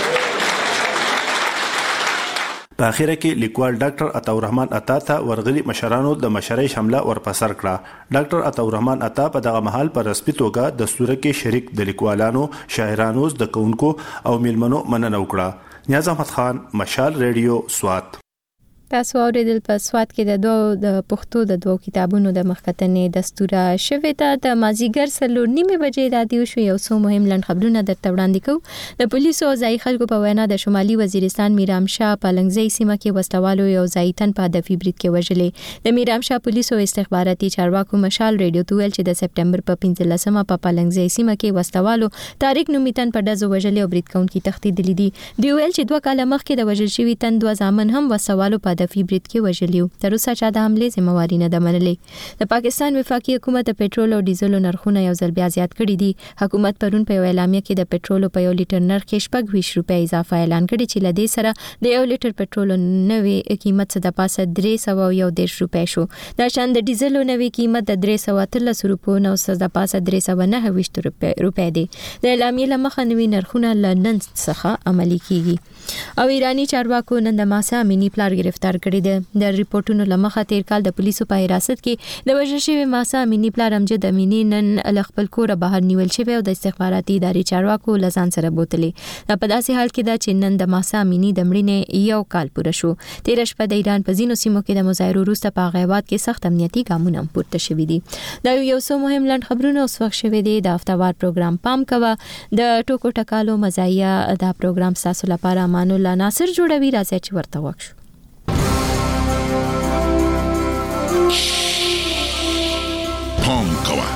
په اخیره کې لیکوال ډاکټر عطاالرحمن عطا ته ورغلي مشرانو د مشرۍ شمله ورپسر کړه. ډاکټر عطاالرحمن عطا په دغه مهال په رسمي توګه د دستور کې شریک د لیکوالانو شاعرانو زده کوونکو او میلمنو مننه وکړه. نیاز احمد خان، مشال ریډیو، سوات. تاسو اوریدل په سواد کې د پښتو د دوو کتابونو د مخکتنې دستوره شوې ده. د مازیګر 4:30 بجې راډیو شو یو څو مهم لنډ خبرونه درته وړاندې کوو. د پولیسو او ځایي خلکو په وینا د شمالي وزیرستان میرامشاه په لنګزی سیمه کې وسلوالو یو ځایي تن په هدفي برید کې وژلې. د میرامشاه پولیسو استخباراتي چارواکو مشال ریډیو ته ویل چې د سپټمبر په 15مه په لنګزی سیمه کې وسلوالو طارق نومي تن په ډزو وژلې او برید کوونکي تښتېدلي دي. دوی ویل چې 2 کاله مخکې د وژل شوي تن 2 ځامن هم وسلوالو په د فیبریت کې وژلیو. تر اوسه چا د حمله ذمہواری نه ده منلې. د پاکستان وفاقي حکومت د پېټرول او ډیزل نرخونه یو ځل بیا زیات کړي دي. حکومت پرون په اعلامیه کې د پېټرول په 1 لیټر نرخ کې 20 روپۍ اضافه اعلان کړی چې لدې سره د 1 لیټر پېټرول نوې قیمت څخه د پاسه 311 روپۍ شو. دا شان د ډیزل نوې قیمت د 313 روپۍ نو څخه د پاسه 329 روپۍ دی. د اعلامیه لمخه نوې نرخونه لندن څخه عملي کیږي. او ایرانی چارواکو نن د ماسا امینی پلار گرفتار کړی دی. د ریپورتونو لمخه تیر کال د پولیسو په حراست کې د وژل شوی ماسا امینی پلار امجد امینی نن له خپل کور بهر نیول شوی او د استخباراتي ادارې چارواکو لزان سره بوتلې. په داسې حال کې دا چې نن د ماسا امینی د مړینې یو کال پوره شو. تیر شپه د ایران په ځینو سیمو کې د مظاهرو وروسته په هغه وخت کې سخت امنیتي ګامونه پورته شوي دي. دا یو څو مهم لنډ خبرونه اوس وخت شوي دي. د هفتهوار پروګرام پام کوه. د ټوکو ټکالو مزایا دا پروګرام تاسو لپاره امان الله ناصر جوړوي. راځي چې ورته وښو. پام کوه.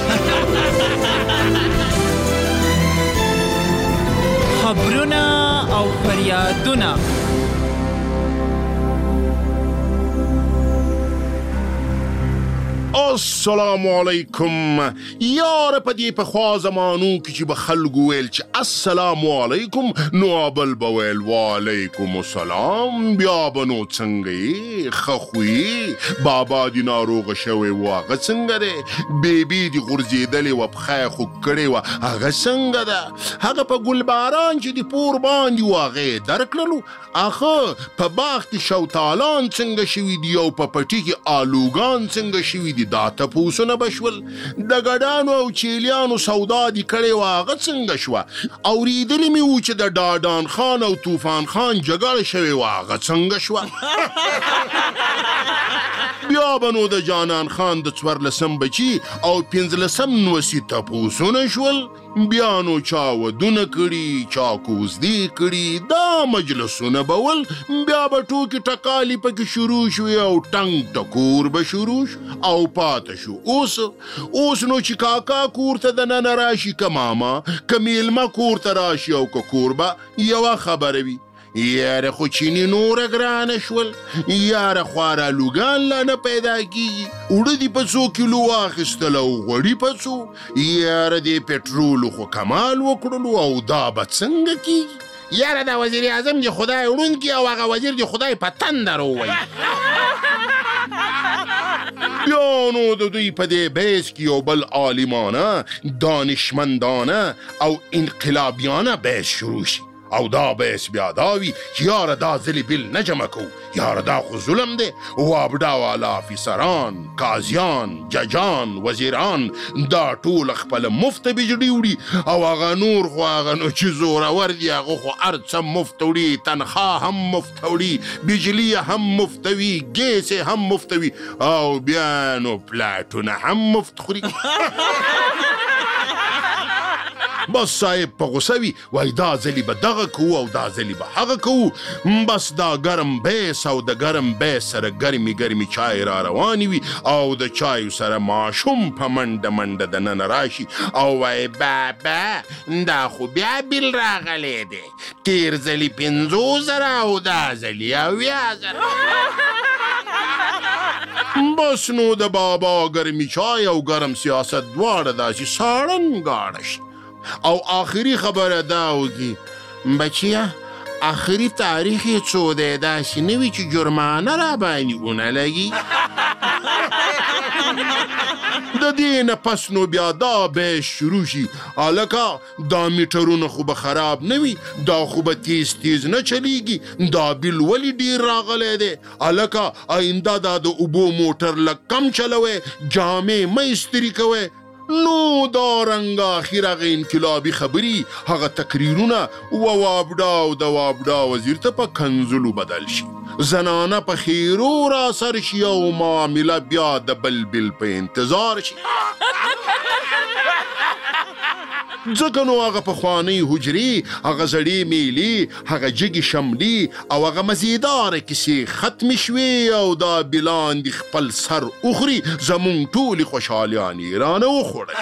خبرونه او فریادونه السلام علیکم. یار په دې په خوا زمانو کې چې به خلکو ویل چې السلام علیکم نو بل به ویل وعلیکم السلام. بیا به نو څنګه خخوي بابا دی ناروغ شوی و هغه څنګه دی؟ بیبي دی غورځېدلې و پخه خو کړې و هغه څنګه ده؟ هغه په ګلباران چې دی پور باندې و هغه درکړلو. هغه په باغ کې شوتالان څنګه شوي دي او په پټي کې آلوګان څنګه شوي دي؟ دا تپوسونه بشول. د ګډانو او چیلیانو سودا دی کړې و هغه څنګه شوه؟ اورېدلې مې و چې د ډاډان خان او طوفان خان جګړه شوې و هغه څنګه شوه؟ بیا به نو د جانان خان د 14 بچي او 15 نوسي تپوسونه شول. بیا نو چا ودونه کړي چا کوزدې کړي دا مجلسونه بول. بیا به ټوکې ټکالي پکې شروع شوې او ټنګ ټکور به شروع شو او پاته شو. اوس نو چې کاکا کور ته د ننه راشي که ماما که میلمه کور ته راشي او که کور به یوه خبره وي. یاره خو چینی نوره ګرانه شول. یاره خواره لوګان لا نه پیدا کیږي. اوړه دي په 100 کیلو واخیستل او غوړي په 100. یاره دې پټرولو خو کمال وکړلو او دا به څنګه کیږي؟ یاره دا وزیر اعظم دی خدای وړونکي او هغه وزیر دی خدای په تندر ووایي. بیا نو د دوی په دې بحث کې یو بل عالمانه دانشمندانه او انقلابیانه بحث شروع شي. او دا بحث بیا دا وي چې یاره دا ځلې بیل نه جمع کوو. یاره دا خو ظلم دی. وابډا والا افیسران قاضیان ججان وزیران دا ټول خپل مفت بجلی وړي او هغه نور خو هغه نو چې زورور دي هغه خو هر څه مفت وړي. تنخواه هم مفت وړي بجلی هم مفت وي ګیس هم مفت وي او بیا نو پلاټونه هم مفت خوري. بس صاحب په غوسه وي وای دا ځلې به دغه کوو او دا ځلې به هغه کوو. بس دا ګرم بیس او د ګرم بیس سره ګرمي چای را روانې وي او د چایو سره ماشوم په منډه منډه د ننه راشي او وای بابا دا خو بیا بیل راغلی دی. تیر ځلې 50,000 او دا ځلې 90,000. بس نو د بابا ګرمي چای او ګرم سیاست دواړه داسې ساړن گاړه شي. او آخری خبره دا وږي بچیه آخری تاریخ یې څو دی داسې نه وي چې جرمانه را باندې ونه لګي. د دې نه پس نو بیا دا بحث شروع شي. هلکه دا میټرونه خو به خراب نه وي دا خو به تیز نه چلیږي. دا بیل ولې ډیر راغلی دی؟ هلکه آینده دا د اوبو موټر لږ کم چلوئ جامې مه استري کوئ. نو دا رنګ اخر هغه انقلابي خبري هغه تقریرونه وابډا او د وابډا وزیر ته په کنزلو بدل شي، زنانه په خیرو را سر شي او معامله بیا د بلبل په انتظار شي. ځکه نو هغه پخوانۍ حجرې، هغه زړې میلې، هغه جګې شملې او هغه مزیداره کیسې ختمې شوې او دا بلاندې خپل سر اخري زمونږ ټولې خوشحالیانې رانه وخوړل.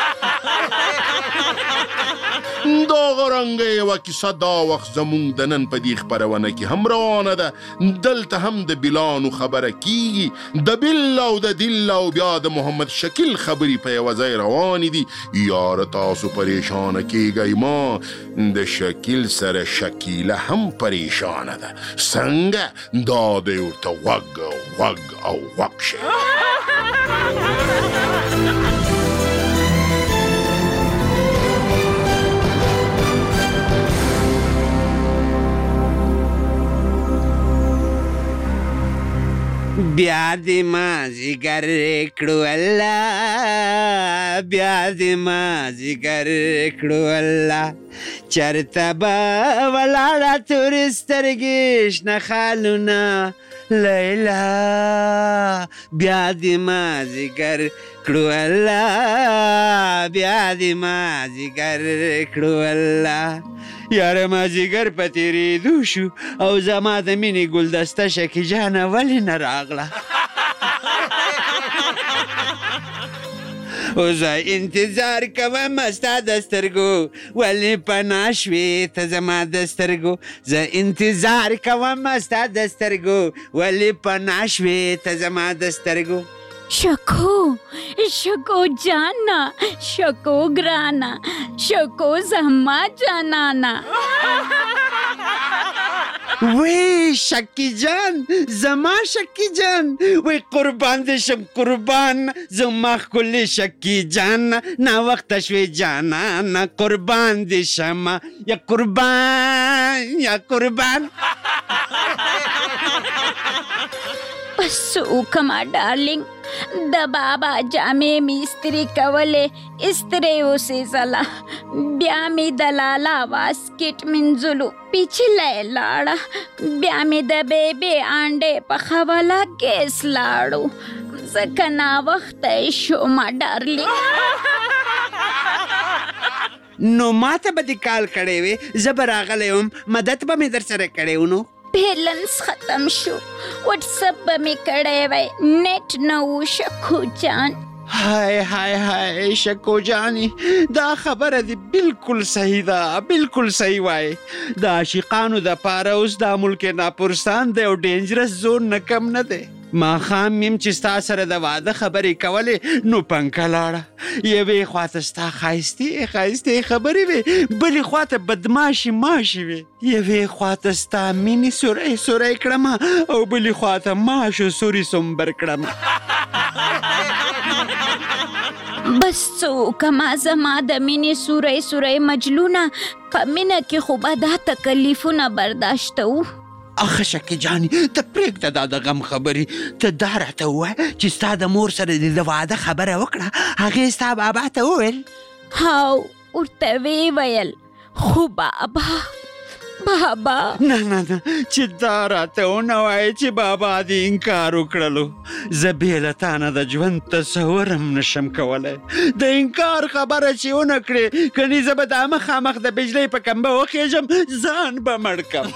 دغه رنګه یوه کیسه دا وخت زمونږ د نن په دې خپرونه کې هم روانه ده. دلته هم د بلانو خبره کیږي، د بل او د دل او بیا د محمد شکیل خبرې په یوه ځای روانې دي. یاره تاسو پریشانه کیږئ، ما د شکیل سره شکیله هم پریشانه ده. څنګه دا دی ورته غوږ او غوږ شي. بیا دې مازدیګر کړو الله، بیا دې مازدیګر کړو الله، چرته به ولاړه تورې سترګې شنه خالونه لیلا، بیا دې مازدیګر کړو الله، بیا دې مازدیګر کړو الله. یاره مازدیګر په تېرېدو شو او زما د مینې ګلدسته شکي جانه ولې نه راغله؟ اوس انتظار کوم ستا د سترګو ولې پناه شوې ته زما د سترګو، زه انتظار کوم ستا د سترګو ولې پناه شوې ته زما د سترګو. شکو جانا، شکو گرانا، شکو زما جانانا. وی شکی جان، زما شکی جان، وی قربان دې شم قربان، زما ښکلې شکی جان، ناوخته شوې جانانه قربان دې شم، یا قربان یا قربان. بس وکما ډارلینګ، د بابا جامې می استری کولې استری اوسې زلا، بیا می د لالا واسکټ منځلو پیچلې لاړه، بیا می د بیبي انډې په خوله ګیس لاړو، ځکه ناوخته شوم ډارلینګ. نو ماته به دې کال کړی وې، زه به راغلی وم، مدد به مې در سره کړی و. نو بیلنس ختم شو، واټس اپ به مې کړی وی، نیټ نه و شکو جان. های های های شکو جانی، دا خبره دی بالکل صحیح ده، بالکل صحیح وای. د عاشقانو د پاره اوس دا ملک ناپرسان دی او ډینجرس زون نه کم نه دی. ماښام میم چې ستا سره د واده خبرې کولې نو پنکه لاړه، یوې خواته ستا ښایستې ښایستې خبرې وې، بلې خواته بدماشي ماشي وې، یوې خواته ستا مینې سوری سوری کړمه او بلې خواته ماشو سوري سومبر کړمه. بس څوکما زما د مینې سوری سوری مجلونه، په مینه کې خو به دا تکلیفونه برداشتوو. اخه شکي جاني ته پرېږده دا د غم خبرې، ته دا راته ووایه چې ستا د مور سره دې د واده خبره وکړه، هغې ستا بابا ته وویل؟ هاو ورته ویې ویل، خو بابا نه نه نه چې دا راته ونه وایې چې بابا دې انکار وکړلو، زه بې له تا نه د ژوند تصور هم نشم کولی. د انکار خبره چې ونه کړې، کنې زه به دا مخامخ د بجلۍ په کمبه وخېږم، ځان به مړ کم.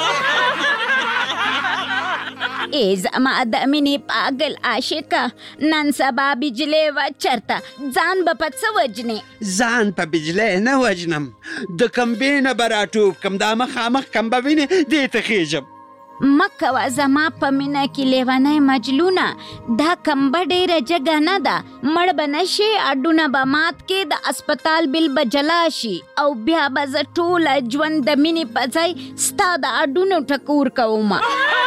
ای زما د مینې پاگل عاشقه، نن سبا بجلۍ وه چرته، ځان به په څه وجنې؟ ځان په بجلۍ نه وجنم، د کمبې نه به راټوپ کم، دا مخامخ کمبه وینې دې ته خېږم. مه کوه زما په مینه کې لیونی مجلونه، دا کمبه ډېره جګه نه ده، مړ به نه شي، اډونه به مات کې، د اسپتال بل به جلا شي، او بیا به زه ټوله ژوند د مینې په ځای ستا د اډونو ټکور کومه.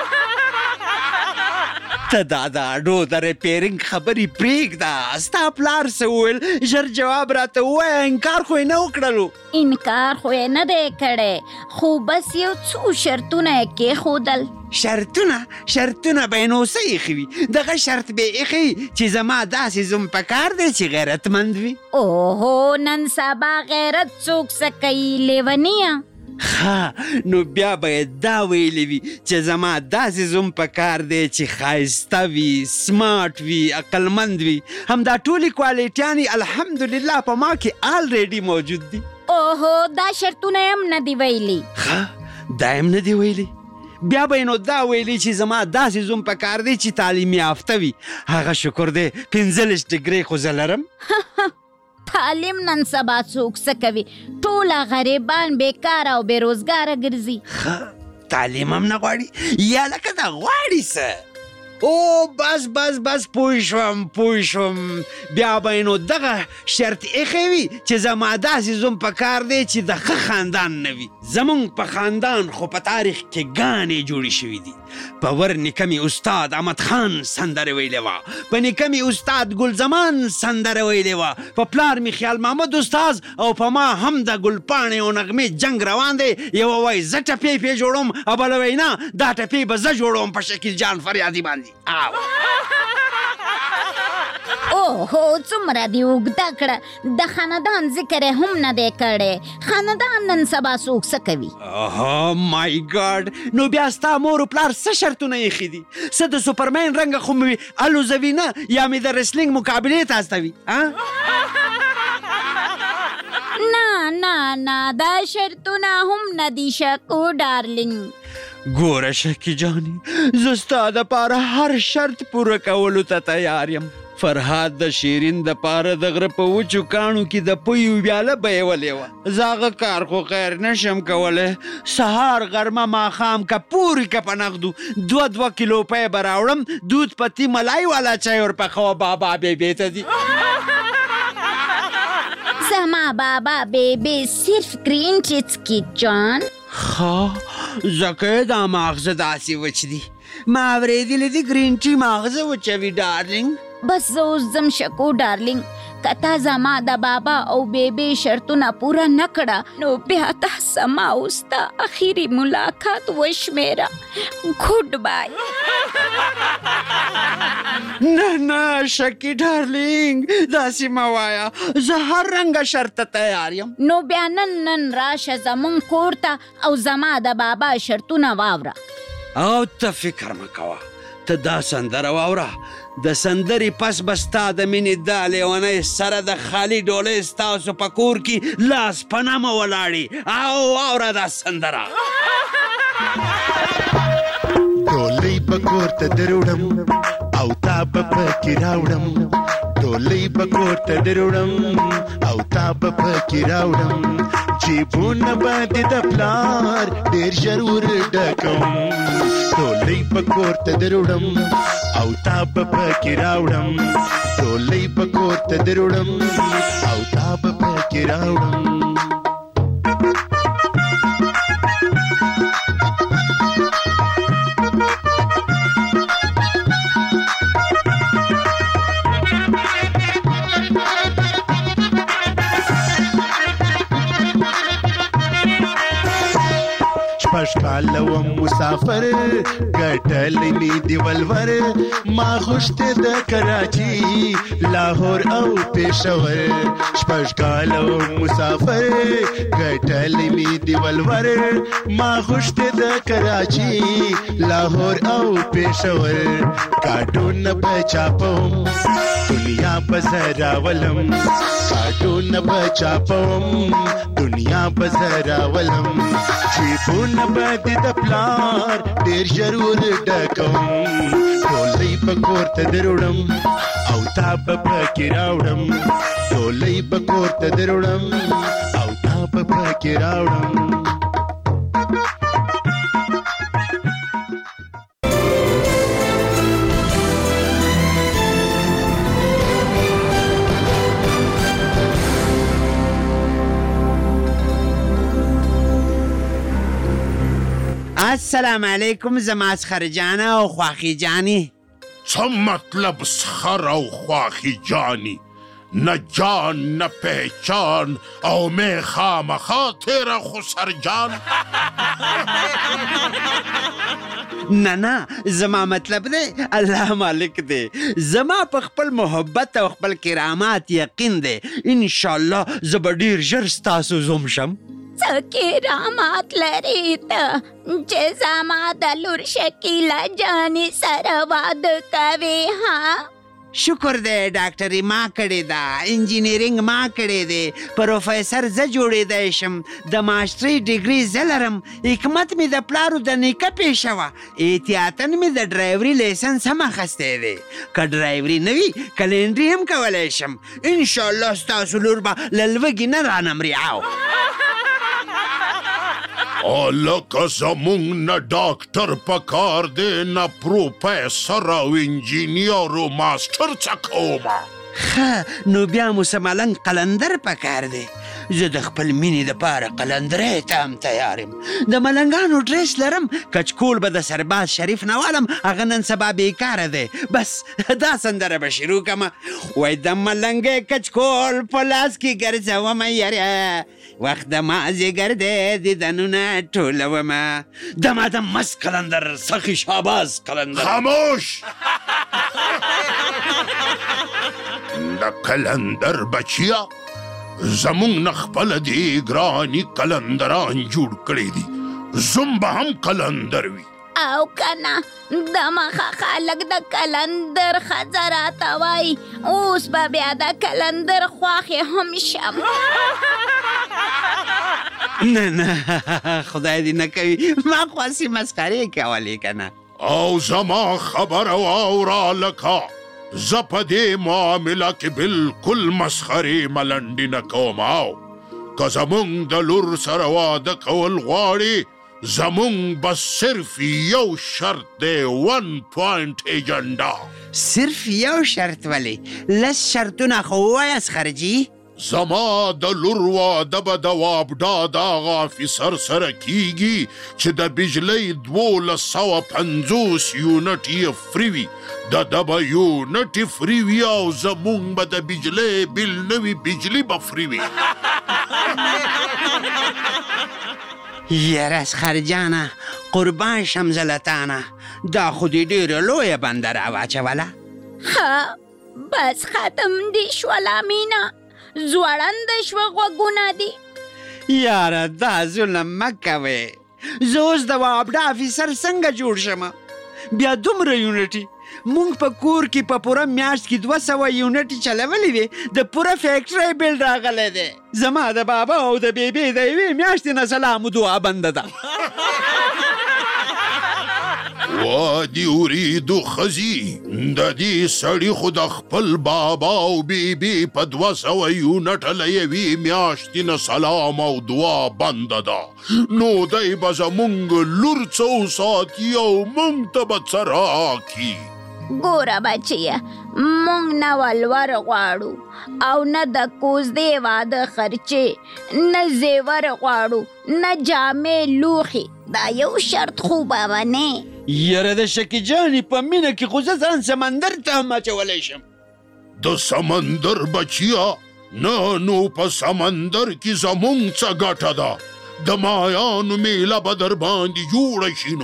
ته دا د اډو د ریپیرنګ خبرې پرېږده، ستا پلار څه وویل؟ ژر جواب راته ووایه، انکار خو یې نه وکړلو؟ انکار خو یې نه دی کړی، خو بس یو څو شرطونه یې کېښودل. شرطونه به نو څه ایښي وي دغه شرط به ایښي چې زما داسې زوم پکار دی چې غیرتمند وي. اوهو نن سبا غیرت څوک څه کوي لیونیه. ښه نو بیا باید دا ویلی وي چې زما داسې زوم پکار دی چې ښایسته وي، سمارټ وي، عقلمند وي. همدا ټولې کوالټیانې الحمدلله په ما کې آلریډي موجود دي. اوهو دا شرطونه هم نه دی ویلي. ښه دا هم نه دی ویلي. بیا به نو دا ویلي چې زما داسې زوم پکار دی چې تعلیم یافته وي. هغه شکر دی 15 ډګري خو زه لرم. تعلیم نن سبا څوک څه کوي، ټوله غریبان بیکاره او بېروزګاره ګرځي. تعلیم هم نه غواړي یا لکه دا غواړي څه. او بس پوه شوم. بیا به نو دغه شرط ایښی وي چې زما داسې زوم پکار دی چې د ښه خاندان نه وي. زمونږ په خاندان خو په تاریخ کې ګانې جوړې شوي دي. په ور نیکه مې استاد احمد خان سندره ویلې وه، په نیکه مې استاد ګل زمان سندره ویلې وه، په پلار مې خیال محمد استاز او په ما هم د ګلپاڼې او نغمې جنگ روان دی. یوه وایي زه ټپې جوړوم او بله وایي نه دا ټپې به زه جوړوم په شکیل جان فریادي باندې. اوهو څومره دې اوږده کړه، د خاندان ذکر هم نه دی کړی. خاندان نن سبا څوک څه کوي؟ اوه مای ګاډ نو بیا ستا مور و پلار څه شرطونه ایښي دي؟ څه د سوپرمین رنګه خو مې وي الوزوي نه یا مې د ریسلینګ مقابلې ته استوي؟ نه دا شرطونه هم نه دي شکو ډارلینګ. ګوره شکی جانی زه ستا دپاره هر شرط پوره کولو ته تیار یم. فرهاد د شیرین د پاره د غره په وچو کاڼو کې د پویو ویاله بیولې وه. زه هغه کار خو خیر نشم کولی. سهار غرمه ماښام که پورې که په نغدو 2 کیلو پی به راوړم. دود پتی ملای والا چای ورپخوه بابا بیبی ته دي. زما بابا بیبی صرف گرین ټی څکي جان. ځکه دا ماغزه داسې وچ دي. ما اورېدلي دي ګرین ټي ماغزه وچوي ډارلینګ. بس زه اوس ځم شکو ډارلینګ. که تا زما د بابا او بیبی شرطونه پوره نه کړه نو بیا تاسو ما اوس ته اخري ملاقات وشمیره. ګډ بای. نه شکی ډارلینګ داسې مه وایه. زه هر رنګه شرط ته تیار یم. نو بیا نن راشه زمونږ کور ته او زما د بابا شرطونه واوره. او ته فکر مه کوه، ته دا سندره واوره. د سندرې پس به ستا د مینې دا لیونی سره د خالي ډولۍ ستاسو په کور کې لاس په نامه ولاړي. او واوره دا سندره. ډولۍ به کور ته دروړم او تا به پکې راوړم. ډولۍ به کور ته دروړم او تا به پکې راوړم. جیبونه به دې د پلار ډېر ژر ور ډکم. ډولۍ به کور ته دروړم او تا به پکې راوړم. ډولۍ به کور ته دروړم او تا به پکې راوړم. شپږ وم مسافر ګټلی مې د ولور. ما غوښتې د کراچي لاهور او پېښور. شپږ کاله وم مسافر ګټلی مې د ولور. ما غوښتې د کراچي لاهور او پېښور. کاټونه به چاپوم دنیا به زه راولم. کاټونه به چاپوم دنیا به زه راولم. جیبونه به دې د پلار ډېر ژر ور ډکم. ډولۍ به کور ته دروړم او تا به پکې راوړم. ډولۍ به کور ته دروړم او تا به پکې راوړم. السلام علیکم زما اسخر جانه او خواخی جانی. څه مطلب سخر او خواخی جانی؟ نه جان نه پہچان او میں خامخا تیرا خسر جان. نه زما مطلب دی الله مالک دی. زما په خپل محبت او خپل کرامات یقین دی. انشاءالله زه به ډېر ژر ستاسو زوم شم. څه کرامات لرې ته چې زما د لور شکیله جانې سره واده کوې ها؟ شکر دی ډاکټري ما کړې ده، انجینیرینګ ما کړی دی، پروفیسر زه جوړېدی شم، د ماسټرۍ ډیګري زه لرم، حکمت مې د پلارو د نیکه پیشه وه، احتیاطاً مې د ډرایوري لایسنس هم اخیستی دی. که ډرایوري نه وي کلنډري هم کولی شم. انشاءالله ستاسو لور به له لوږې نه رانه مرعاو. لکه زمونږ نه ډاکټر پکار دی نه پروفیسر او انجینیر او ماسټر څه کومه. ښه نو بیا مو څه ملنګ قلندر پکار دی. زه د خپل مینې دپاره قلندرۍ ته هم تیار یم. د ملنګانو ډریس لرم، کچکول به د سرباز شریف نه والم، هغه نن سبا بیکاره دی. بس دا سندره به شروع کړمه. وای د ملنګې کچکول په لاس کې ګرځومه یاره، وخت د مازدیګر دی دیدنونه ټولومه. دمادم مست قلندر، سخي شاباز قلندر. خاموش. د قلندر بچیا زمونږ نه خپله دې ګراني قلندران جوړ کړي دي، زوم به هم قلندر وي. او کنه د مخه خلک د کلندر ښځه راته وایي، اوس به بیا د کلندر خواښې هم شم. نه خدای دې نه کوي، ما خواسي مسخرې کولې که نه. او زما خبره واوره لکه زه په دې معامله کې بلکل مسخرې ملنډې نه کوم. او که زمونږ د لور سره واده کول غواړي، زمونږ بس صرف یو شرط دی، 1 پوینټ ایجنډا. صرف یو شرط ولې؟ لس شرطونه خو ووایاست خرجي. زما د لور واده به د وابډا د هغه افیسر سره کیږي چې د بجلۍ 1250 یونټ یې فری وي، د ده به یونټ یې فری وي او زمونږ به د بجلۍ بل نه وي، بجلي به فری وي. یاره خرجانه قربان شم زه له تانه، دا خو دې ډېره لویه بنده راواچوله. ښه بس ختم دې شوله مینه، زوړنده شوه غوږونه دي. یاره دا ظلم مه کوې، زه اوس د وابډا افیسر څنګه جوړ شم؟ بیا دومره یونټي مونږ په کور کې په پوره میاشت کې 200 یونټي چلولې وې، د پوره فیکټرۍ بیل راغلی دی. زما د بابا او د بیبي د یوې میاشتې نه سلام و دعا بنده ده. وادي وریدو ښځي د دې سړي خو د خپل بابا او بیبي په 200 یونټه له یوې میاشتې نه سلام او دعا بنده ده، نو دی به زمونږ لور څه وساتي او مونږ ته به څه راکي. ګوره بچیه، مونږ نه ولور غواړو او نه د کوزدې واده خرچې، نه زیور غواړو، نه جامې لوښي. دا یو شرط خو به ونې. یاره د شکي جانې په مینه کې خو زه ځان سمندر ته هم اچولی شم. د سمندر بچیا نه، نو په سمندر کې زمونږ څه ګټه ده؟ د مایانو میله به در باندې جوړه شي.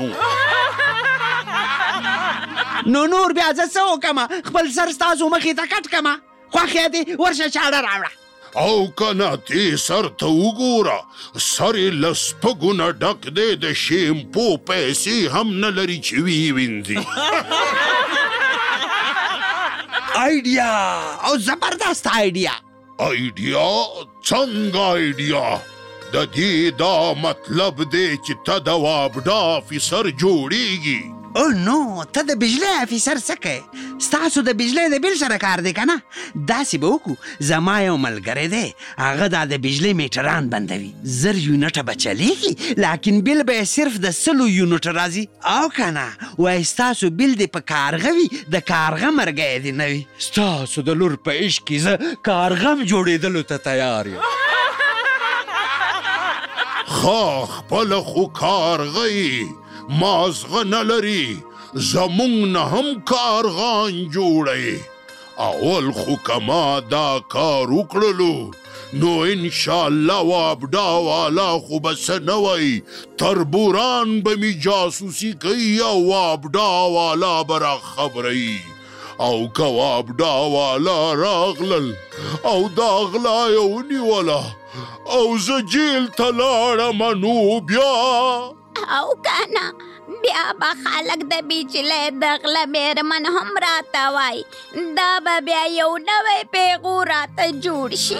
نو نور بیا زه څه وکړمه؟ خپل سر ستاسو مخې ته کټ کړمه؟ خوښې دې ورشه چاړه راوړه. او کنه تی سر ته وګوره، سر یې له سپږو نه ډک دی، د شیمپو پیسې هم نه لري چې ویې وینځي. آیډیا او زبردست آیډیا. آیډیا؟ څنګه آیډیا؟ د دې دا مطلب دی چې ته د وابډا افیسر جوړیږي. او نو ته د بجلی افیسر څه کوې؟ ستاسو د بجلی د بیل سره کار دی که نه؟ داسې به وکړو، زما یو ملګری دی، هغه دا د بجلی میټران بندوي، 1000 یونټه به چلیږي، لیکن بیل به یې صرف د 100 یونټه راځي. او که نه وایي ستاسو بیل دی په کارغه وي، د کارغه مرګی دی نه وي. ستاسو د لور په عشق کې زه کارغه جوړېدلو ته تیار یم. ښه خپله خو کارغه یې، مازغه نه لري، زمونږ نه هم کارغان جوړی. اول خو که ما دا کار وکړلو، نو انشاءالله وابډا والا خو بس نه وای تربوران به می جاسوسي کوي او وابډا والا به را خبروي او که وابډا والا راغلل او دا غلا یې ونیوله او زه جیل ته لاړم نو بیا او کنه بیا به خلک د بیجلۍ د غله میرمن هم راته وای دا به بیا یو نوی پیغو راته جوړ شي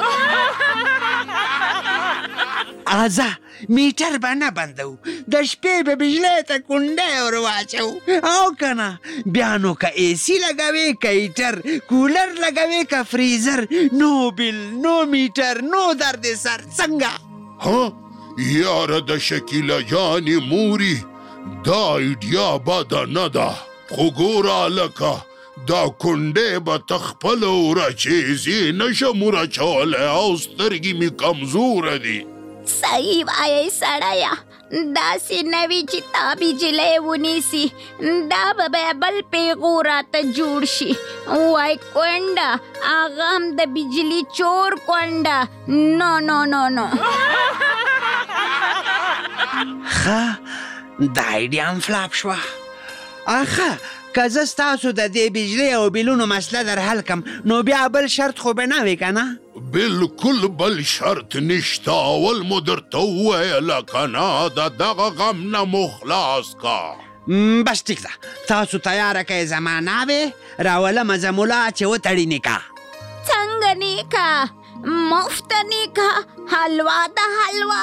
آزه میټر به نه بندو د شپې به بجلی ته کونډی ور واچو او که نه بیا نو که اے سی لګوې که هیټر کولر لګوې که فریزر نو بل نو میټر نو درد سر څنګه ها یاره د شکیله جانې موري دا ایډیا بده نه ده خو ګوره هلکه دا کونډې به ته خپله ورچېزې نشم ورچولی او سترګې مې کمزوره دي صحیح وایې سړیه داسې نه وي چې تا بجلی ونیسي دا به بیا بل پیغو راته جوړ شي وای کونډه هغه هم د بجلي چور کونډه نو نو نو نو ښه دا ایډیا هم فلاپ شوه ښه که زه ستاسو د دې بجلۍ او بیلونو مسله در حل کم نو بیا بل شرط خو به نه وي که نه بالکل بل شرط نشته اول مو درته وویله که نه د دغه غم نه مو خلاص کا بس ټیک ده تاسو تیاره که زما ناوې راولمه زه ملا چې وتړي نکاح څنګه نکاح مفت نکاح حلوا د حلوا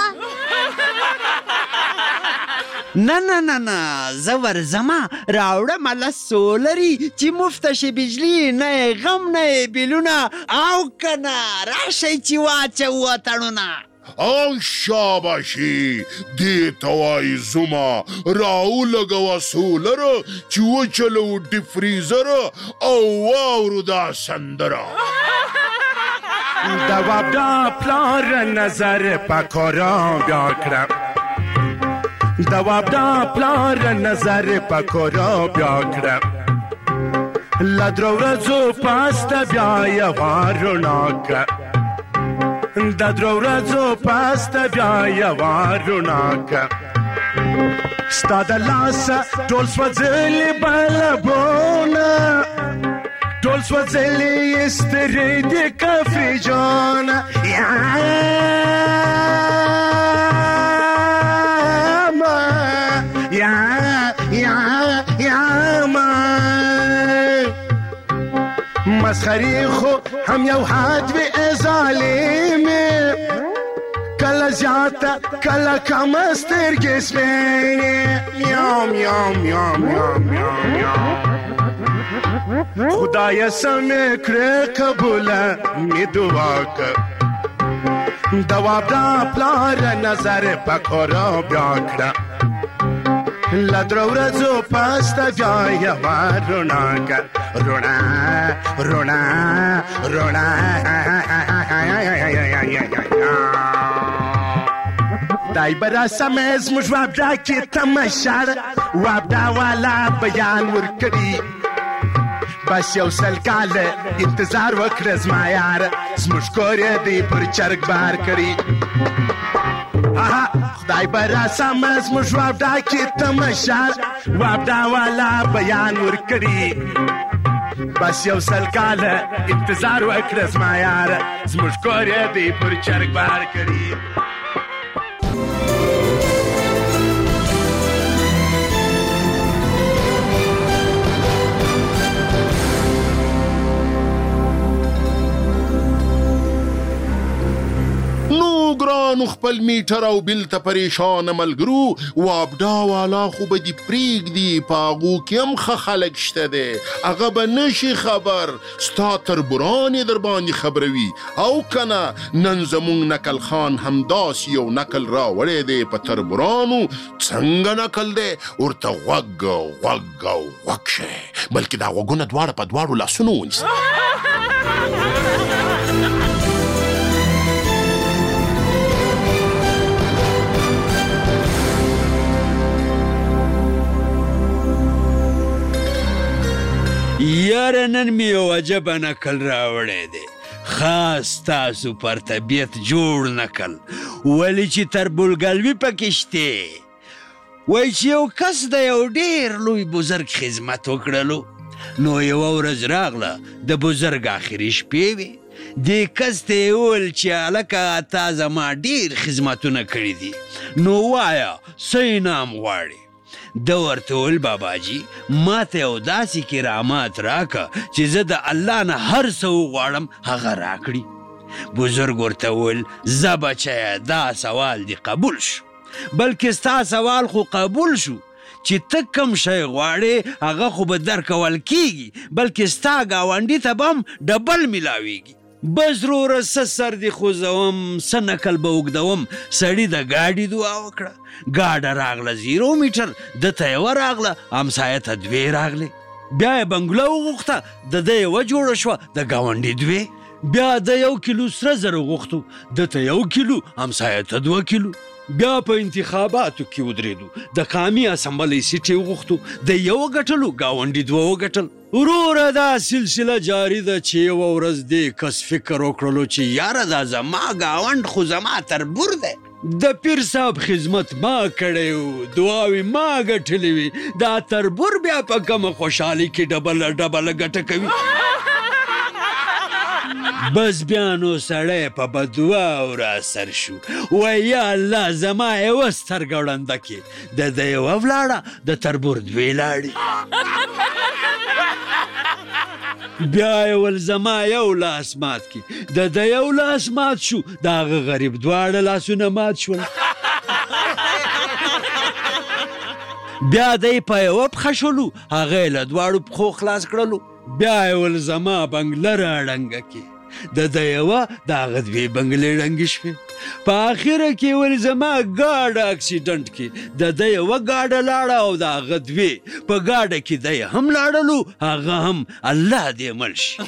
نه نه نه نه زه ورځمه راوړمه لس سولري چې مفته شي بجلي نه یې غم نه یې بیلونه او که نه راشئ چې واچوو تړونه او شاباشي دې ته وایي زما راولګوه سولره چې وچلو ډیفریزر او واورو دا سندره د وابډا پلار نظر پکورا بیا کړه د وابډا پلار نظر پکورا بیا کړه له درو ورځو پاسته بیا یوه رڼا کړه د درو ورځو پاسته بیا یوه رڼا کړه ستا د لاسه ټول سوځلي بلبونه ټول سوځلي سترې د کافي جانه مسخرې خو هم یو حد وي ظالمې کله زیاته کله کمه سترګې سپینې میاو میاو میاو میاو میاو میاو خدایه سمې کړې قبوله مې دعا که د وابډا پلار نظر پکورا بیا کړه له درو ورځو پاسته بیا یوه رڼا که رڼا رڼا رڼا دای به راسمې زموږ وابډا کې تماشا وابډا والا بیان ورکړي بس یو سل کاله انتظار وکړه زما یار زموږ کور یې دی پر چرګ بار کړي خدای به راسمه زموږ وابډا کې تماشا وابډا والا بیان ورکړي بس یو سل کاله انتظار وکړه زما یار زموږ کور یې دی پر چرګ بار کړي ګرانو خپل میټر او بیل ته پریشانه ملګرو وابډا والا خو به دې پرېږدي په هغو کې هم ښه خلک شته دی هغه به نشي خبر ستا تربوران یې در باندې خبروي او که نه نن زموږ نکل خان همداسې یو نکل راوړی دی په تربورانو څنګه نکل دی ورته غوږ غوږ او غوږ شی بلکې دا غوږونه دواړه په دواړو لاسونو ونیسه یاره نن مې یو عجبه نکل راوړی دی خاص تاسو پر طبیعت جوړ نکل ولی چې تربولګلوي پکې شته وای چې یو کس د یو ډېر لوی بزرګ خدمت وکړلو نو یوه ورځ راغله د بزرګ آخري شپې وې دې کس ته یې وویل چې هلکه تا زما ډېر خدمتونه کړي دي نو وایه څه انعام غواړې ده ورته وویل باباجي ما ته یو داسې کرامات راکه چې زه د الله نه هر څه وغواړم هغه راکړي بزرګ ورته وویل زه بچیه دا سوال دې قبول شو بلکې ستا سوال خو قبول شو چې ته کم شی غواړې هغه خو به درکول کیږي بلکې ستا ګاونډي ته به هم ډبل میلاویږي بس وروره څه سر دې خوځوم څه نکل به اوږدوم سړي د ګاډي دعا وکړه ګاډه راغله 0 میټر ده ته یوه راغله همسایه ته 2 راغلې بیا یې بنګله وغوښته د ده یوه جوړه شوه د ګاونډي 2 بیا د 1 کیلو سره زر وغوښتو ده ته 1 کیلو همسایه ته 2 کیلو بیا په انتخاباتو کې ودرېدو د قامي اسمبلۍ سیټ یې وغوښتو د یوه ګټلو ګاونډي 2 وګټل وروره دا سلسله جاري ده چې یوه ورځ دې کس فکر وکړلو چې یاره دا زما ګاونډ خو زما تربور دی د پیر صاحب خدمت ما کړی و دعاوې ما ګټلې وي دا تربور بیا په کومه خوشحالي کې ډبله ګټه کوي بس بیا نو سړی په بدعا وراسر شو وای یا الله زما یوه سترګه ړنده کې د ده یوه ولاړه د تربور 2 لاړې بیا یې ول زما یو لاس مات کې د ده یو لاس مات شو د هغه غریب دواړه لاسونه مات شول بیا دی په یوه پښه شولو هغه یې له دواړو پښو خلاص کړلو بیا یې ول زما بنګله راړنګه کې د ده یوه د هغه 2 بنګلې ړنګې شوې په اخره کې ول زما ګاډه اکسیډنټ کې د ده یوه ګاډه لاړه او د هغه 2 په ګاډه کې دی هم لاړلو هغه هم الله دې مړ شي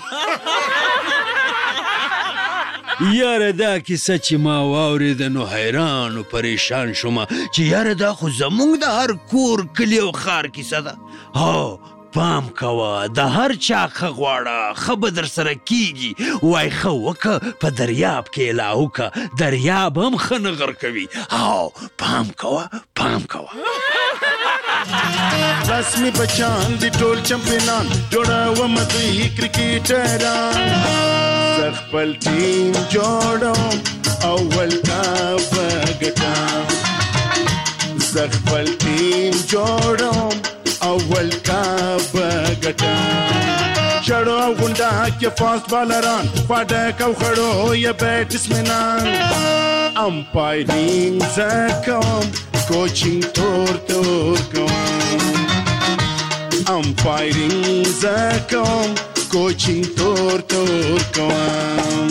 یاره دا کیسه چې ما واورېده نو حیران و پریشان شوم چې یاره دا خو زمونږ د هر کور کلي او ښار کیسه ده هو پام کوه د هر چا ښه غواړه ښه به در سره کیږي وای ښه وکه په دریاب کې اله وکه دریاب هم ښه نغر کوي او پام کوه رسمي بچان دي ټول چمپیونان جوړوم دوی کرکټران زه خپل ټیم جوړوم اول کپ ګټم زه خپل ټیم جوړوم اول کپ ګټم چړو او غونډه کې فاست بالران پاډک او خړو یا بیټسمنان امپایرینګ زه کوم کوچینګ تور کوم امپایرینګ زه کوم کوچینګ تور کوم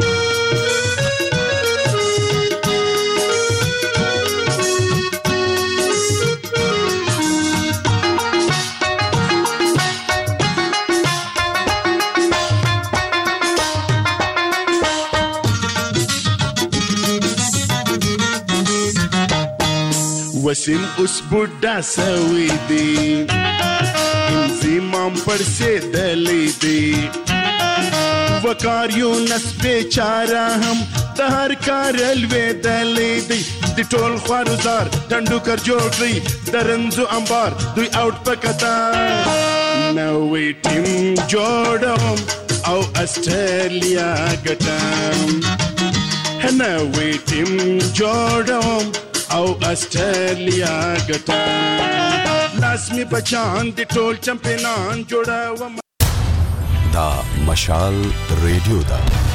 وسیم اوس بوډا سوي دي انزیمام پړسېدلې دي وکاریونس بیچاره هم د هر کار لوېدلې دي د ټول خوارزار ټنډوکر جوړ کړئ د رنځو انبار دوی آوټ په قطار نوې ټیم جوړوم او اسټرالیا ګټم نوې ټیم جوړوم او استرالیا ګټم لازمي بچان دي ټول چمپیونان جوړوم دا مشال ریډیو دا